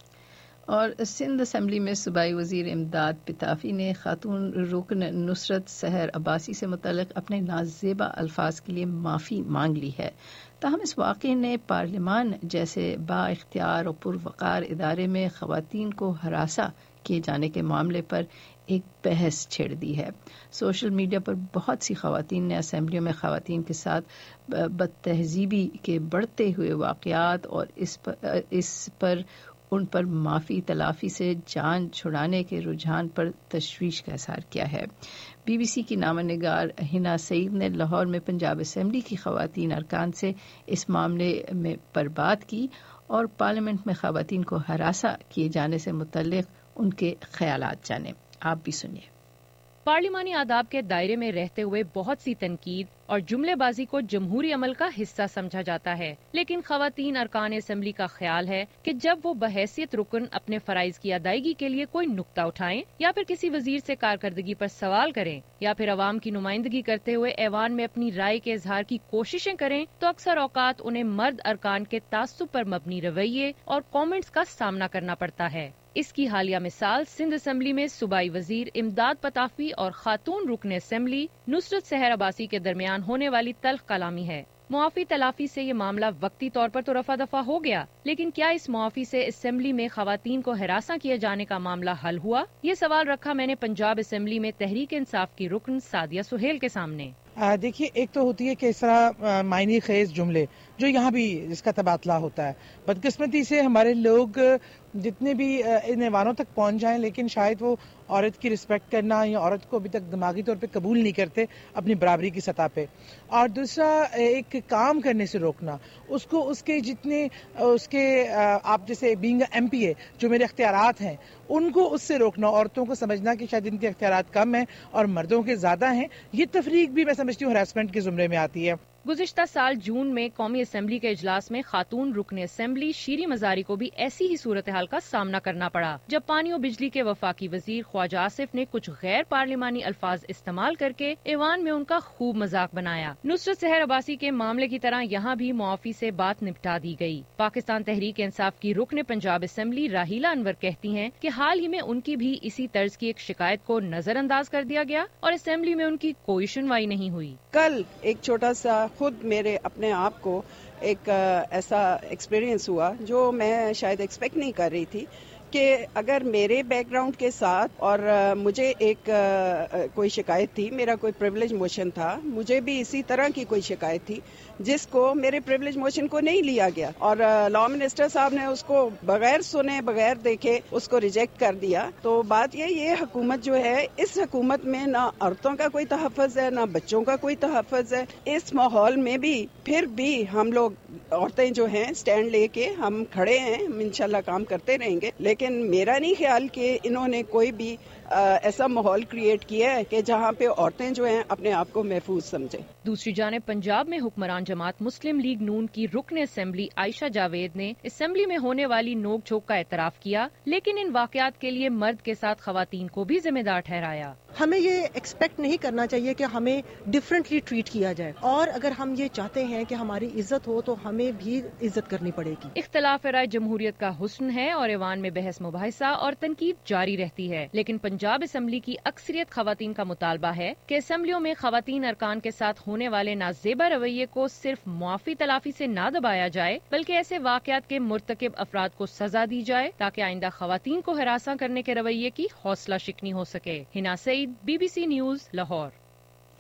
اور سندھ اسمبلی میں صوبائی وزیر امداد پتافی نے خاتون رکن نصرت سحر عباسی سے متعلق اپنے نازیبا الفاظ کے لیے معافی مانگ لی ہے۔ تاہم اس واقعے نے پارلیمان جیسے با اختیار اور پروقار ادارے میں خواتین کو ہراساں کیے جانے کے معاملے پر ایک بحث چھیڑ دی ہے۔ سوشل میڈیا پر بہت سی خواتین نے اسمبلیوں میں خواتین کے ساتھ بد تہذیبی کے بڑھتے ہوئے واقعات اور اس پر, اس پر ان پر معافی تلافی سے جان چھڑانے کے رجحان پر تشویش کا اظہار کیا ہے۔ بی بی سی کی نامہ نگار ہنا سعید نے لاہور میں پنجاب اسمبلی کی خواتین ارکان سے اس معاملے میں پر بات کی اور پارلیمنٹ میں خواتین کو ہراساں کیے جانے سے متعلق ان کے خیالات جانے۔ آپ بھی سنیے۔ پارلیمانی آداب کے دائرے میں رہتے ہوئے بہت سی تنقید اور جملے بازی کو جمہوری عمل کا حصہ سمجھا جاتا ہے، لیکن خواتین ارکان اسمبلی کا خیال ہے کہ جب وہ بحیثیت رکن اپنے فرائض کی ادائیگی کے لیے کوئی نقطہ اٹھائیں یا پھر کسی وزیر سے کارکردگی پر سوال کریں یا پھر عوام کی نمائندگی کرتے ہوئے ایوان میں اپنی رائے کے اظہار کی کوششیں کریں تو اکثر اوقات انہیں مرد ارکان کے تعصب پر مبنی رویے اور کامنٹس کا سامنا کرنا پڑتا ہے۔ اس کی حالیہ مثال سندھ اسمبلی میں صوبائی وزیر امداد پتافی اور خاتون رکن اسمبلی نصرت سحر عباسی کے درمیان ہونے والی تلخ کلامی ہے۔ معافی تلافی سے یہ معاملہ وقتی طور پر تو رفع دفع ہو گیا، لیکن کیا اس معافی سے اسمبلی میں خواتین کو ہراساں کیے جانے کا معاملہ حل ہوا؟ یہ سوال رکھا میں نے پنجاب اسمبلی میں تحریک انصاف کی رکن سعدیہ سہیل کے سامنے۔ دیکھیے، ایک تو ہوتی ہے کہ اس طرح معنی خیز جملے جو یہاں بھی اس کا تبادلہ ہوتا ہے، بدقسمتی سے ہمارے لوگ جتنے بھی ان ایوانوں تک پہنچ جائیں لیکن شاید وہ عورت کی رسپیکٹ کرنا یا عورت کو ابھی تک دماغی طور پہ قبول نہیں کرتے اپنی برابری کی سطح پہ، اور دوسرا ایک کام کرنے سے روکنا اس کو، اس کے جتنے اس کے آپ جیسے بینگ ایم پی اے جو میرے اختیارات ہیں ان کو اس سے روکنا، عورتوں کو سمجھنا کہ شاید ان کے اختیارات کم ہیں اور مردوں کے زیادہ ہیں، یہ تفریق بھی میں سمجھتی ہوں ہراسمنٹ کے زمرے میں آتی ہے۔ گزشتہ سال جون میں قومی اسمبلی کے اجلاس میں خاتون رکن اسمبلی شیری مزاری کو بھی ایسی ہی صورتحال کا سامنا کرنا پڑا جب پانی و بجلی کے وفاقی وزیر خواجہ آصف نے کچھ غیر پارلیمانی الفاظ استعمال کر کے ایوان میں ان کا خوب مذاق بنایا۔ نصرت سحر عباسی کے معاملے کی طرح یہاں بھی معافی سے بات نپٹا دی گئی۔ پاکستان تحریک انصاف کی رکن پنجاب اسمبلی راہیلا انور کہتی ہیں کہ حال ہی میں ان کی بھی اسی طرز کی ایک شکایت کو نظر انداز کر دیا گیا اور اسمبلی میں ان کی کوئی سنوائی نہیں ہوئی۔ کل ایک چھوٹا سا خود میرے اپنے آپ کو ایک ایسا ایکسپیرینس ہوا جو میں شاید ایکسپیکٹ نہیں کر رہی تھی کہ اگر میرے بیک گراؤنڈ کے ساتھ اور مجھے ایک کوئی شکایت تھی، میرا کوئی پریویلیج موشن تھا، مجھے بھی اسی طرح کی کوئی شکایت تھی جس کو میرے پریویلیج موشن کو نہیں لیا گیا اور لا منسٹر صاحب نے اس کو بغیر سنے بغیر دیکھے اس کو ریجیکٹ کر دیا، تو بات یہ یہ حکومت جو ہے، اس حکومت میں نہ عورتوں کا کوئی تحفظ ہے نہ بچوں کا کوئی تحفظ ہے۔ اس ماحول میں بھی پھر بھی ہم لوگ عورتیں جو ہیں اسٹینڈ لے کے ہم کھڑے ہیں، ہم انشاءاللہ کام کرتے رہیں گے، لیکن میرا نہیں خیال کہ انہوں نے کوئی بھی ایسا ماحول کریٹ کیا ہے کہ جہاں پہ عورتیں جو ہیں اپنے آپ کو محفوظ سمجھیں۔ دوسری جانب پنجاب میں حکمران جماعت مسلم لیگ نون کی رکن اسمبلی عائشہ جاوید نے اسمبلی میں ہونے والی نوک جھوک کا اعتراف کیا، لیکن ان واقعات کے لیے مرد کے ساتھ خواتین کو بھی ذمہ دار ٹھہرایا۔ ہمیں یہ ایکسپیکٹ نہیں کرنا چاہیے کہ ہمیں ڈفرینٹلی ٹریٹ کیا جائے، اور اگر ہم یہ چاہتے ہیں کہ ہماری عزت ہو تو ہمیں بھی عزت کرنی پڑے گی۔ اختلاف رائے جمہوریت کا حسن ہے اور ایوان میں بحث مباحثہ اور تنقید جاری رہتی ہے، لیکن پنجاب اسمبلی کی اکثریت خواتین کا مطالبہ ہے کہ اسمبلیوں میں خواتین ارکان کے ساتھ ہونے والے نازیبا رویے کو صرف معافی تلافی سے نہ دبایا جائے بلکہ ایسے واقعات کے مرتکب افراد کو سزا دی جائے تاکہ آئندہ خواتین کو ہراساں کرنے کے رویے کی حوصلہ شکنی ہو سکے۔ Hina Saeed, B B C news, Lahore.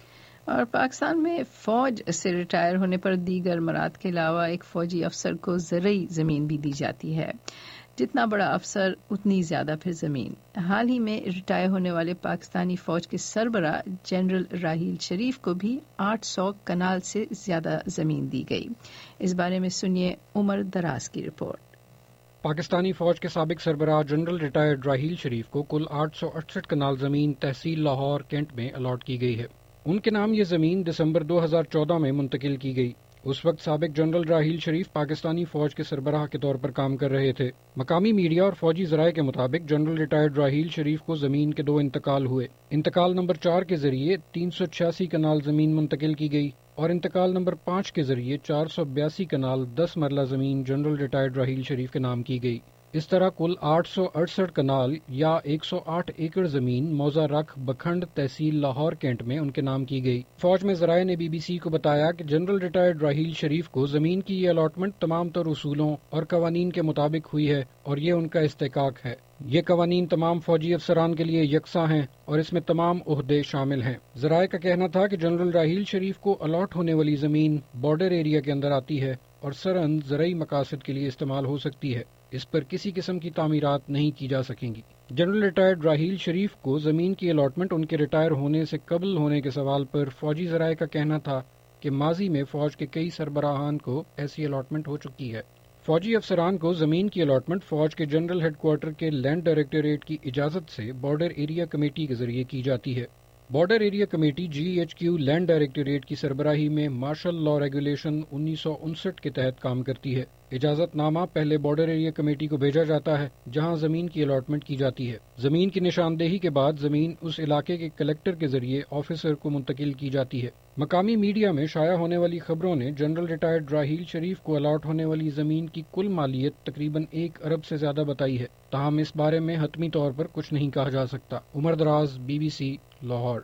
اور پاکستان میں فوج سے ریٹائر ہونے پر دیگر مراد کے علاوہ ایک فوجی افسر کو زرعی زمین بھی دی جاتی ہے. جتنا بڑا افسر اتنی زیادہ پھر زمین. حال ہی میں ریٹائر ہونے والے پاکستانی فوج کے سربراہ جنرل راحیل شریف کو بھی آٹھ سو کنال سے زیادہ زمین دی گئی. اس بارے میں سنیے عمر دراز کی رپورٹ. پاکستانی فوج کے سابق سربراہ جنرل ریٹائرڈ راحیل شریف کو کل آٹھ سو اڑسٹھ کنال زمین تحصیل لاہور کینٹ میں الاٹ کی گئی ہے. ان کے نام یہ زمین دسمبر دو ہزار چودہ میں منتقل کی گئی. اس وقت سابق جنرل راحیل شریف پاکستانی فوج کے سربراہ کے طور پر کام کر رہے تھے. مقامی میڈیا اور فوجی ذرائع کے مطابق جنرل ریٹائرڈ راحیل شریف کو زمین کے دو انتقال ہوئے. انتقال نمبر چار کے ذریعے تین سو چھیاسی کنال زمین منتقل کی گئی اور انتقال نمبر پانچ کے ذریعے چار سو بیاسی کنال دس مرلہ زمین جنرل ریٹائرڈ راحیل شریف کے نام کی گئی. اس طرح کل آٹھ سو اڑسٹھ کنال یا ایک سو آٹھ ایکڑ زمین موزہ رکھ بکھنڈ تحصیل لاہور کینٹ میں ان کے نام کی گئی. فوج میں ذرائع نے بی بی سی کو بتایا کہ جنرل ریٹائرڈ راحیل شریف کو زمین کی یہ الاٹمنٹ تمام تر اصولوں اور قوانین کے مطابق ہوئی ہے اور یہ ان کا استحقاق ہے. یہ قوانین تمام فوجی افسران کے لیے یکساں ہیں اور اس میں تمام عہدے شامل ہیں. ذرائع کا کہنا تھا کہ جنرل راحیل شریف کو الاٹ ہونے والی زمین بارڈر ایریا کے اندر آتی ہے اور سرہند زرعی مقاصد کے لیے استعمال ہو سکتی ہے. اس پر کسی قسم کی تعمیرات نہیں کی جا سکیں گی. جنرل ریٹائرڈ راحیل شریف کو زمین کی الاٹمنٹ ان کے ریٹائر ہونے سے قبل ہونے کے سوال پر فوجی ذرائع کا کہنا تھا کہ ماضی میں فوج کے کئی سربراہان کو ایسی الاٹمنٹ ہو چکی ہے. فوجی افسران کو زمین کی الاٹمنٹ فوج کے جنرل ہیڈ کوارٹر کے لینڈ ڈائریکٹوریٹ کی اجازت سے بارڈر ایریا کمیٹی کے ذریعے کی جاتی ہے. Border area committee G H Q land directorate کی سربراہی میں مارشل لا ریگولیشن انیس سو انسٹھ کے تحت کام کرتی ہے. اجازت نامہ پہلے بارڈر ایریا کمیٹی کو بھیجا جاتا ہے جہاں زمین کی الاٹمنٹ کی جاتی ہے. زمین کی نشاندہی کے بعد زمین اس علاقے کے کلیکٹر کے ذریعے آفیسر کو منتقل کی جاتی ہے. مقامی میڈیا میں شائع ہونے والی خبروں نے جنرل ریٹائرڈ راحیل شریف کو الاٹ ہونے والی زمین کی کل مالیت تقریباً ایک ارب سے زیادہ بتائی ہے. تاہم اس بارے میں حتمی طور پر کچھ نہیں کہا جا سکتا. عمر دراز، بی بی سی، لاہور.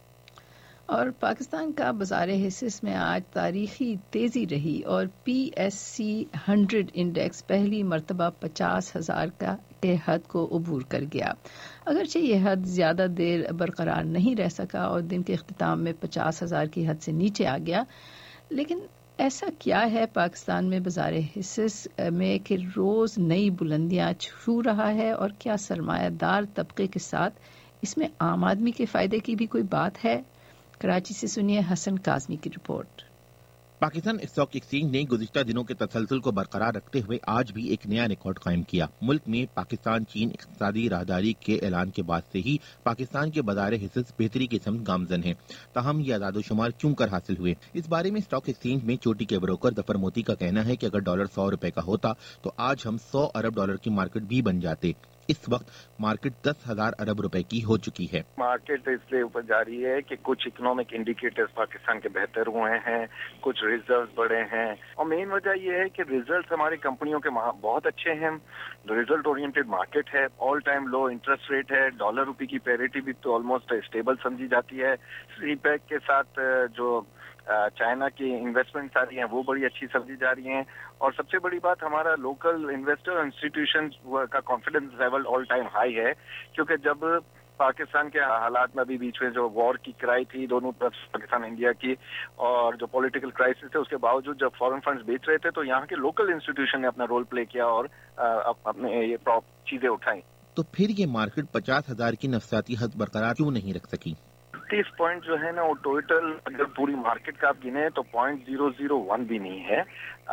اور پاکستان کا بازار حصص میں آج تاریخی تیزی رہی اور P S C hundred index پہلی مرتبہ پچاس ہزار کا کے حد کو عبور کر گیا. اگرچہ یہ حد زیادہ دیر برقرار نہیں رہ سکا اور دن کے اختتام میں پچاس ہزار کی حد سے نیچے آ گیا، لیکن ایسا کیا ہے پاکستان میں بازار حصص میں کہ روز نئی بلندیاں چھو رہا ہے، اور کیا سرمایہ دار طبقے کے ساتھ اس میں عام آدمی کے فائدے کی بھی کوئی بات ہے؟ کراچی سے سنیے حسن کاظمی کی رپورٹ. پاکستان اسٹاک ایکسچینج نے گزشتہ دنوں کے تسلسل کو برقرار رکھتے ہوئے آج بھی ایک نیا ریکارڈ قائم کیا. ملک میں پاکستان چین اقتصادی راہداری کے اعلان کے بعد سے ہی پاکستان کے بازار حصص بہتری کی سمت گامزن ہیں. تاہم یہ اعداد و شمار کیوں کر حاصل ہوئے؟ اس بارے میں اسٹاک ایکسچینج میں چوٹی کے بروکر ظفر موتی کا کہنا ہے کہ اگر ڈالر سو روپے کا ہوتا تو آج ہم سو ارب ڈالر کی مارکیٹ بھی بن جاتے. اس وقت مارکیٹ دس ہزار ارب روپے کی ہو چکی ہے. مارکیٹ اس لیے اوپر جا رہی ہے کہ کچھ اکنامک انڈیکیٹرز پاکستان کے بہتر ہوئے ہیں، کچھ ریزروز بڑھے ہیں، اور مین وجہ یہ ہے کہ ریزلٹس ہماری کمپنیوں کے بہت اچھے ہیں. ریزلٹ اورینٹڈ مارکیٹ ہے، all time low interest rate ہے، ڈالر روپی کی پیریٹی بھی تو آلموسٹ اسٹیبل سمجھی جاتی ہے. سی پیک کے ساتھ جو چائنا کی انویسٹمنٹ آ رہی ہیں وہ بڑی اچھی سمجھی جا رہی ہیں، اور سب سے بڑی بات ہمارا لوکل انویسٹر اور انسٹیٹیوشن کا confidence level all time high ہے. کیونکہ جب پاکستان کے حالات میں ابھی بیچ میں جو وار کی کرائی تھی دونوں طرف پاکستان انڈیا کی، اور جو پولیٹیکل کرائسس تھے، اس کے باوجود جب فارن فنڈز بیچ رہے تھے تو یہاں کے لوکل انسٹیٹیوشن نے اپنا رول پلے کیا اور اپنے یہ چیزیں اٹھائیں. تو پھر یہ مارکیٹ پچاس ہزار کی نفسیاتی حد برقرار کیوں نہیں رکھ سکی؟ تیس پوائنٹ جو ہے نا وہ ٹوٹل اگر پوری مارکیٹ کا آپ گنے تو پوائنٹ زیرو زیرو ون بھی نہیں ہے.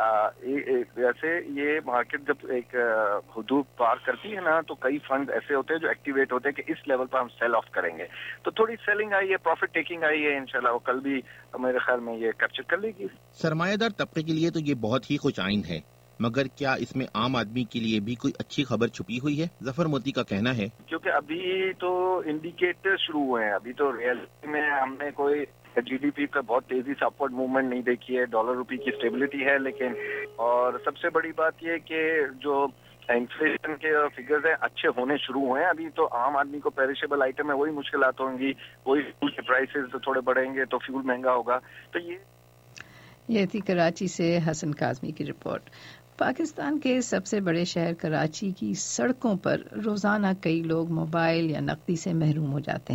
ویسے یہ مارکیٹ جب ایک حدود پار کرتی ہے نا تو کئی فنڈ ایسے ہوتے ہیں جو ایکٹیویٹ ہوتے ہیں کہ اس لیول پر ہم سیل آف کریں گے، تو تھوڑی سیلنگ آئی ہے، پروفٹ ٹیکنگ آئی ہے. انشاءاللہ وہ کل بھی میرے خیال میں یہ کیپچر کر لے گی. سرمایہ دار طبقے کے لیے تو یہ بہت ہی خوش آئند ہے، مگر کیا اس میں عام آدمی کے لیے بھی کوئی اچھی خبر چھپی ہوئی ہے؟ ظفر موتی کا کہنا ہے کیونکہ ابھی تو انڈیکیٹر شروع ہوئے ہیں، ابھی تو ریئلٹی میں ہم نے کوئی جی ڈی پی کا بہت تیزی سے اپورڈ موومنٹ نہیں دیکھی ہے. ڈالر روپی کی اسٹیبلٹی ہے، لیکن اور سب سے بڑی بات یہ کہ جو انفلیشن کے فگرز ہیں اچھے ہونے شروع ہوئے ہیں. ابھی تو عام آدمی کو پیریشیبل آئٹم ہے وہی مشکلات ہوں گی، وہی فیول کے پرائسز تھوڑے بڑھیں گے تو فیول مہنگا ہوگا. تو یہ یہ تھی کراچی سے حسن کاظمی کی رپورٹ. پاکستان کے سب سے بڑے شہر کراچی کی سڑکوں پر روزانہ کئی لوگ موبائل یا نقدی سے محروم ہو جاتے ہیں.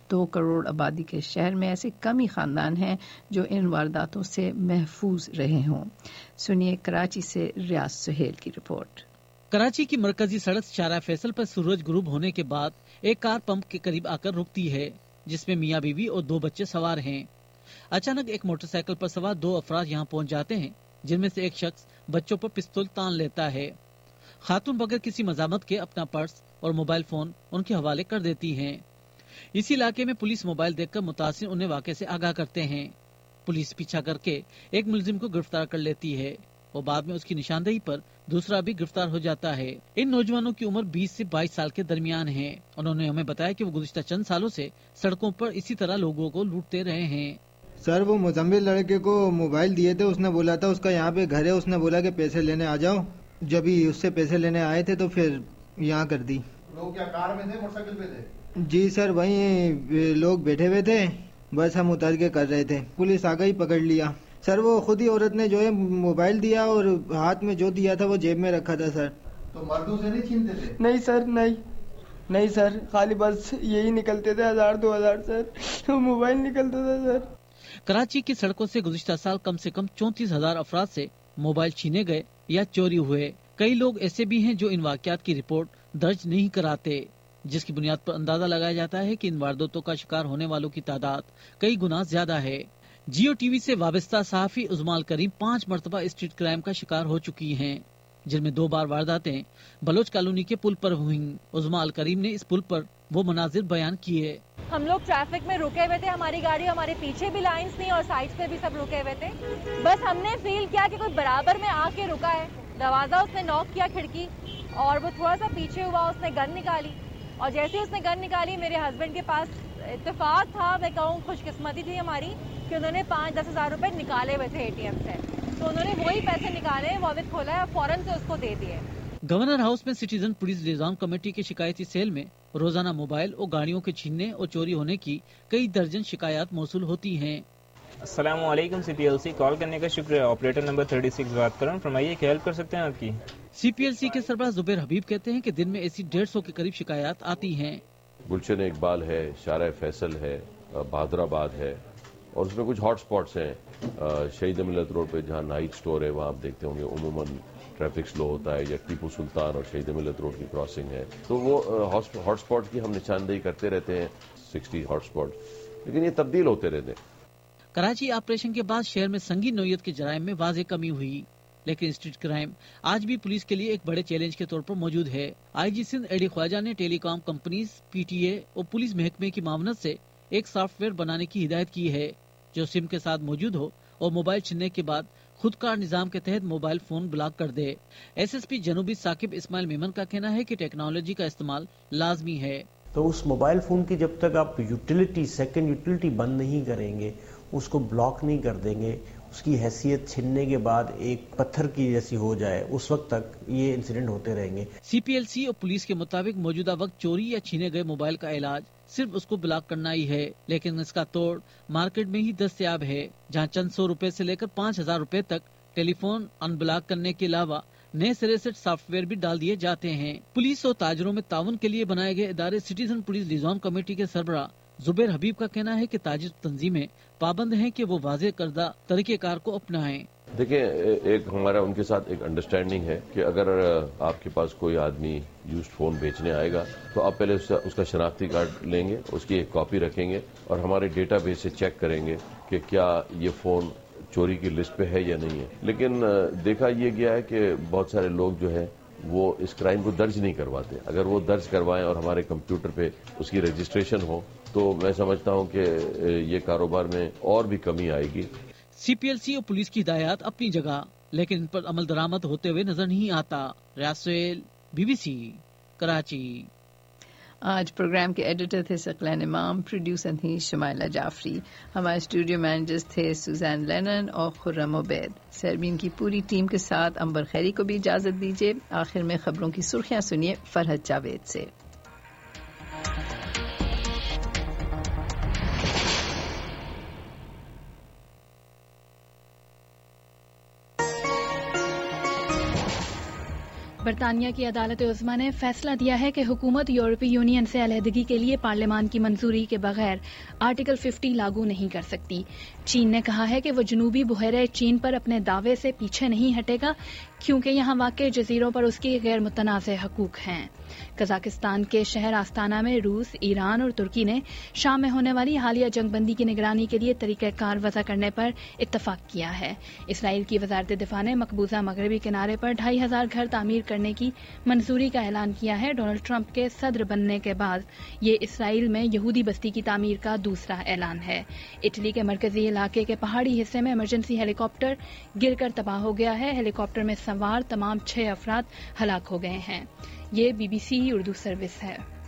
دو کروڑ آبادی کے شہر میں ایسے کم ہی خاندان ہیں جو ان وارداتوں سے محفوظ رہے ہوں. سنیے کراچی سے ریاض سہیل کی رپورٹ. کراچی کی مرکزی سڑک شارع فیصل پر سورج غروب ہونے کے بعد ایک کار پمپ کے قریب آ کر رکتی ہے جس میں میاں بیوی اور دو بچے سوار ہیں. اچانک ایک موٹر سائیکل پر سوار دو افراد یہاں پہنچ جاتے ہیں جن میں سے ایک شخص بچوں پر پستول تان لیتا ہے. خاتون بغیر کسی مزاحمت کے اپنا پرس اور موبائل فون ان کے حوالے کر دیتی ہیں. اسی علاقے میں پولیس موبائل دیکھ کر متاثر انہیں واقعے سے آگاہ کرتے ہیں. پولیس پیچھا کر کے ایک ملزم کو گرفتار کر لیتی ہے اور بعد میں اس کی نشاندہی پر دوسرا بھی گرفتار ہو جاتا ہے. ان نوجوانوں کی عمر بیس سے بائیس سال کے درمیان ہے. انہوں نے ہمیں بتایا کہ وہ گزشتہ چند سالوں سے سڑکوں پر اسی طرح لوگوں کو لوٹتے رہے ہیں. سر وہ مزمل لڑکے کو موبائل دیے تھے, اس نے بولا تھا اس کا یہاں پہ گھر ہے, اس نے بولا کہ پیسے لینے آ جاؤ. جب ہی اس سے پیسے لینے آئے تھے تو پھر یہاں کر دی. لوگ کیا کار میں تھے, موٹر سائیکل پہ تھے؟ جی سر وہیں لوگ بیٹھے ہوئے تھے, بس ہم اتر کے کر رہے تھے. پولیس آ گئی, پکڑ لیا. سر وہ خود ہی عورت نے جو ہے موبائل دیا اور ہاتھ میں جو دیا تھا وہ جیب میں رکھا تھا. سر تو مردوں سے نہیں چھینتے تھے؟ نہیں سر, نہیں نہیں سر, خالی بس یہی نکلتے تھے ہزار دو ہزار سر, موبائل نکلتا تھا سر. کراچی کی سڑکوں سے گزشتہ سال کم سے کم چونتیس ہزار افراد سے موبائل چھینے گئے یا چوری ہوئے. کئی لوگ ایسے بھی ہیں جو ان واقعات کی رپورٹ درج نہیں کراتے, جس کی بنیاد پر اندازہ لگایا جاتا ہے کہ ان وارداتوں کا شکار ہونے والوں کی تعداد کئی گنا زیادہ ہے. جیو ٹی وی سے وابستہ صحافی عظمال کریم پانچ مرتبہ اسٹریٹ کرائم کا شکار ہو چکی ہیں, جن میں دو بار وارداتیں بلوچ کالونی کے پل پر ہوئیں. عظمال کریم نے اس پل پر وہ مناظر بیان کیے. ہم لوگ ٹریفک میں رکے ہوئے تھے, ہماری گاڑی ہمارے پیچھے بھی لائنز تھیں اور سائڈ پہ بھی سب رکے ہوئے تھے. بس ہم نے فیل کیا کہ کوئی برابر میں آ کے رکا ہے. دروازہ اس نے ناک کیا کھڑکی اور وہ تھوڑا سا پیچھے ہوا, اس نے گن نکالی اور جیسے اس نے گن نکالی میرے ہسبینڈ کے پاس اتفاق تھا, میں کہوں خوش قسمتی تھی ہماری کہ انہوں نے پانچ دس ہزار روپے نکالے ہوئے تھے اے ٹی ایم سے, تو انہوں نے وہی پیسے نکالے, واویت کھولا ہے اور فوراً سے اس کو دے دیے. گورنر ہاؤس میں سٹیزن پولیس لیزان کمیٹی کے شکایتی سیل میں روزانہ موبائل اور گاڑیوں کے چھیننے اور چوری ہونے کی کئی درجن شکایات موصول ہوتی ہیں. السلام علیکم, سی پی ایل سی کال کرنے کا شکریہ. آپریٹر نمبر تھرٹی سکس بات کر رہا ہوں, فرمائیے کیا ہیلپ کر سکتے ہیں آپ کی؟ سی پی ایل سی کے سربراہ زبیر حبیب کہتے ہیں کہ دن میں ایسی ڈیڑھ سو کے قریب شکایات آتی ہیں. گلشن اقبال ہے, شارع فیصل ہے, بہادر آباد ہے, اور اس میں کچھ ہاٹ سپاٹس ہیں. شہید ملت روڈ پہ جہاں نائٹ سٹور ہے وہاں آپ دیکھتے ہوں گے عموماً ٹریفک سلو ہوتا ہے, یا ٹیپو سلطان اور شہید ملت روڈ کی کراسنگ ہے, تو وہ ہاٹ سپاٹ کی ہم نشاندہی کرتے رہتے ہیں, سکسٹی ہاٹ سپاٹ, لیکن یہ تبدیل ہوتے رہتے ہیں. کراچی آپریشن کے بعد شہر میں سنگین نوعیت کے جرائم میں واضح کمی ہوئی, لیکن اسٹریٹ کرائم آج بھی پولیس کے لیے ایک بڑے چیلنج کے طور پر موجود ہے. آئی جی سندھ ایڈی خواجہ نے ٹیلی com companies, P T A اور پولیس محکمے کی معاونت سے ایک سافٹ ویئر بنانے کی ہدایت کی ہے جو سم کے ساتھ موجود ہو اور موبائل چھننے کے بعد خود کار نظام کے تحت موبائل فون بلاک کر دے. ایس ایس پی جنوبی ثاقب اسماعیل میمن کا کہنا ہے کہ ٹیکنالوجی کا استعمال لازمی ہے. تو اس موبائل فون کی جب تک آپ یوٹیلیٹی سیکنڈ یوٹیلیٹی بند نہیں کریں گے, اس کو بلاک نہیں کر دیں گے, اس کی حیثیت چھننے کے بعد ایک پتھر کی جیسی ہو جائے, اس وقت تک یہ انسیڈنٹ ہوتے رہیں گے. سی پی ایل سی اور پولیس کے مطابق موجودہ وقت چوری یا چھینے گئے موبائل کا علاج صرف اس کو بلاک کرنا ہی ہے, لیکن اس کا توڑ مارکیٹ میں ہی دستیاب ہے, جہاں چند سو روپے سے لے کر پانچ ہزار روپے تک ٹیلی فون ان بلاک کرنے کے علاوہ نئے سرے سے سافٹ ویئر بھی ڈال دیے جاتے ہیں. پولیس اور تاجروں میں تعاون کے لیے بنائے گئے ادارے سٹیزن پولیس لیزان کمیٹی کے سربراہ زبیر حبیب کا کہنا ہے کہ تاجر تنظیمیں پابند ہیں کہ وہ واضح کردہ طریقہ کار کو اپنائیں. دیکھیں, ایک ہمارا ان کے ساتھ ایک انڈرسٹینڈنگ ہے کہ اگر آپ کے پاس کوئی آدمی یوزڈ فون بیچنے آئے گا تو آپ پہلے اس کا شناختی کارڈ لیں گے, اس کی ایک کاپی رکھیں گے اور ہمارے ڈیٹا بیس سے چیک کریں گے کہ کیا یہ فون چوری کی لسٹ پہ ہے یا نہیں ہے. لیکن دیکھا یہ گیا ہے کہ بہت سارے لوگ جو ہے وہ اس کرائم کو درج نہیں کرواتے. اگر وہ درج کروائیں اور ہمارے کمپیوٹر پہ اس کی رجسٹریشن ہو تو میں سمجھتا ہوں کہ یہ کاروبار میں اور بھی کمی آئے گی. سی پی ایل سی اور پولیس کی ہدایات اپنی جگہ, لیکن ان پر عمل درآمد ہوتے ہوئے نظر نہیں آتا. Riaz Sohail, B B C, Karachi. آج پروگرام کے ایڈیٹر تھے ثقلین امام, پروڈیوسر تھی شمائلہ جعفری, ہمارے اسٹوڈیو مینیجرز تھے سوزین لینن اور خرم عبید. سربین کی پوری ٹیم کے ساتھ امبر خیری کو بھی اجازت دیجیے. آخر میں خبروں کی سرخیاں سنیے فرحت جاوید سے. برطانیہ کی عدالت عظمیٰ نے فیصلہ دیا ہے کہ حکومت یورپی یونین سے علیحدگی کے لیے پارلیمان کی منظوری کے بغیر آرٹیکل پچاس لاگو نہیں کر سکتی۔ چین نے کہا ہے کہ وہ جنوبی بحیرہ چین پر اپنے دعوے سے پیچھے نہیں ہٹے گا کیونکہ یہاں واقع جزیروں پر اس کی غیر متنازع حقوق ہیں۔ قزاقستان کے شہر آستانہ میں روس، ایران اور ترکی نے شام میں ہونے والی حالیہ جنگ بندی کی نگرانی کے لیے طریقہ کار وضع کرنے پر اتفاق کیا ہے۔ اسرائیل کی وزارت دفاع نے مقبوضہ مغربی کنارے پر ڈھائی ہزار گھر تعمیر کرنے کی منظوری کا اعلان کیا ہے۔ ڈونلڈ ٹرمپ کے صدر بننے کے بعد یہ اسرائیل میں یہودی بستی کی تعمیر کا دوسرا اعلان ہے۔ اٹلی کے مرکزی علاقے کے پہاڑی حصے میں ایمرجنسی ہیلی کاپٹر گر کر تباہ ہو گیا ہے۔ ہیلی کاپٹر میں سوار تمام چھ افراد ہلاک ہو گئے ہیں۔ یہ B B C Urdu service ہے۔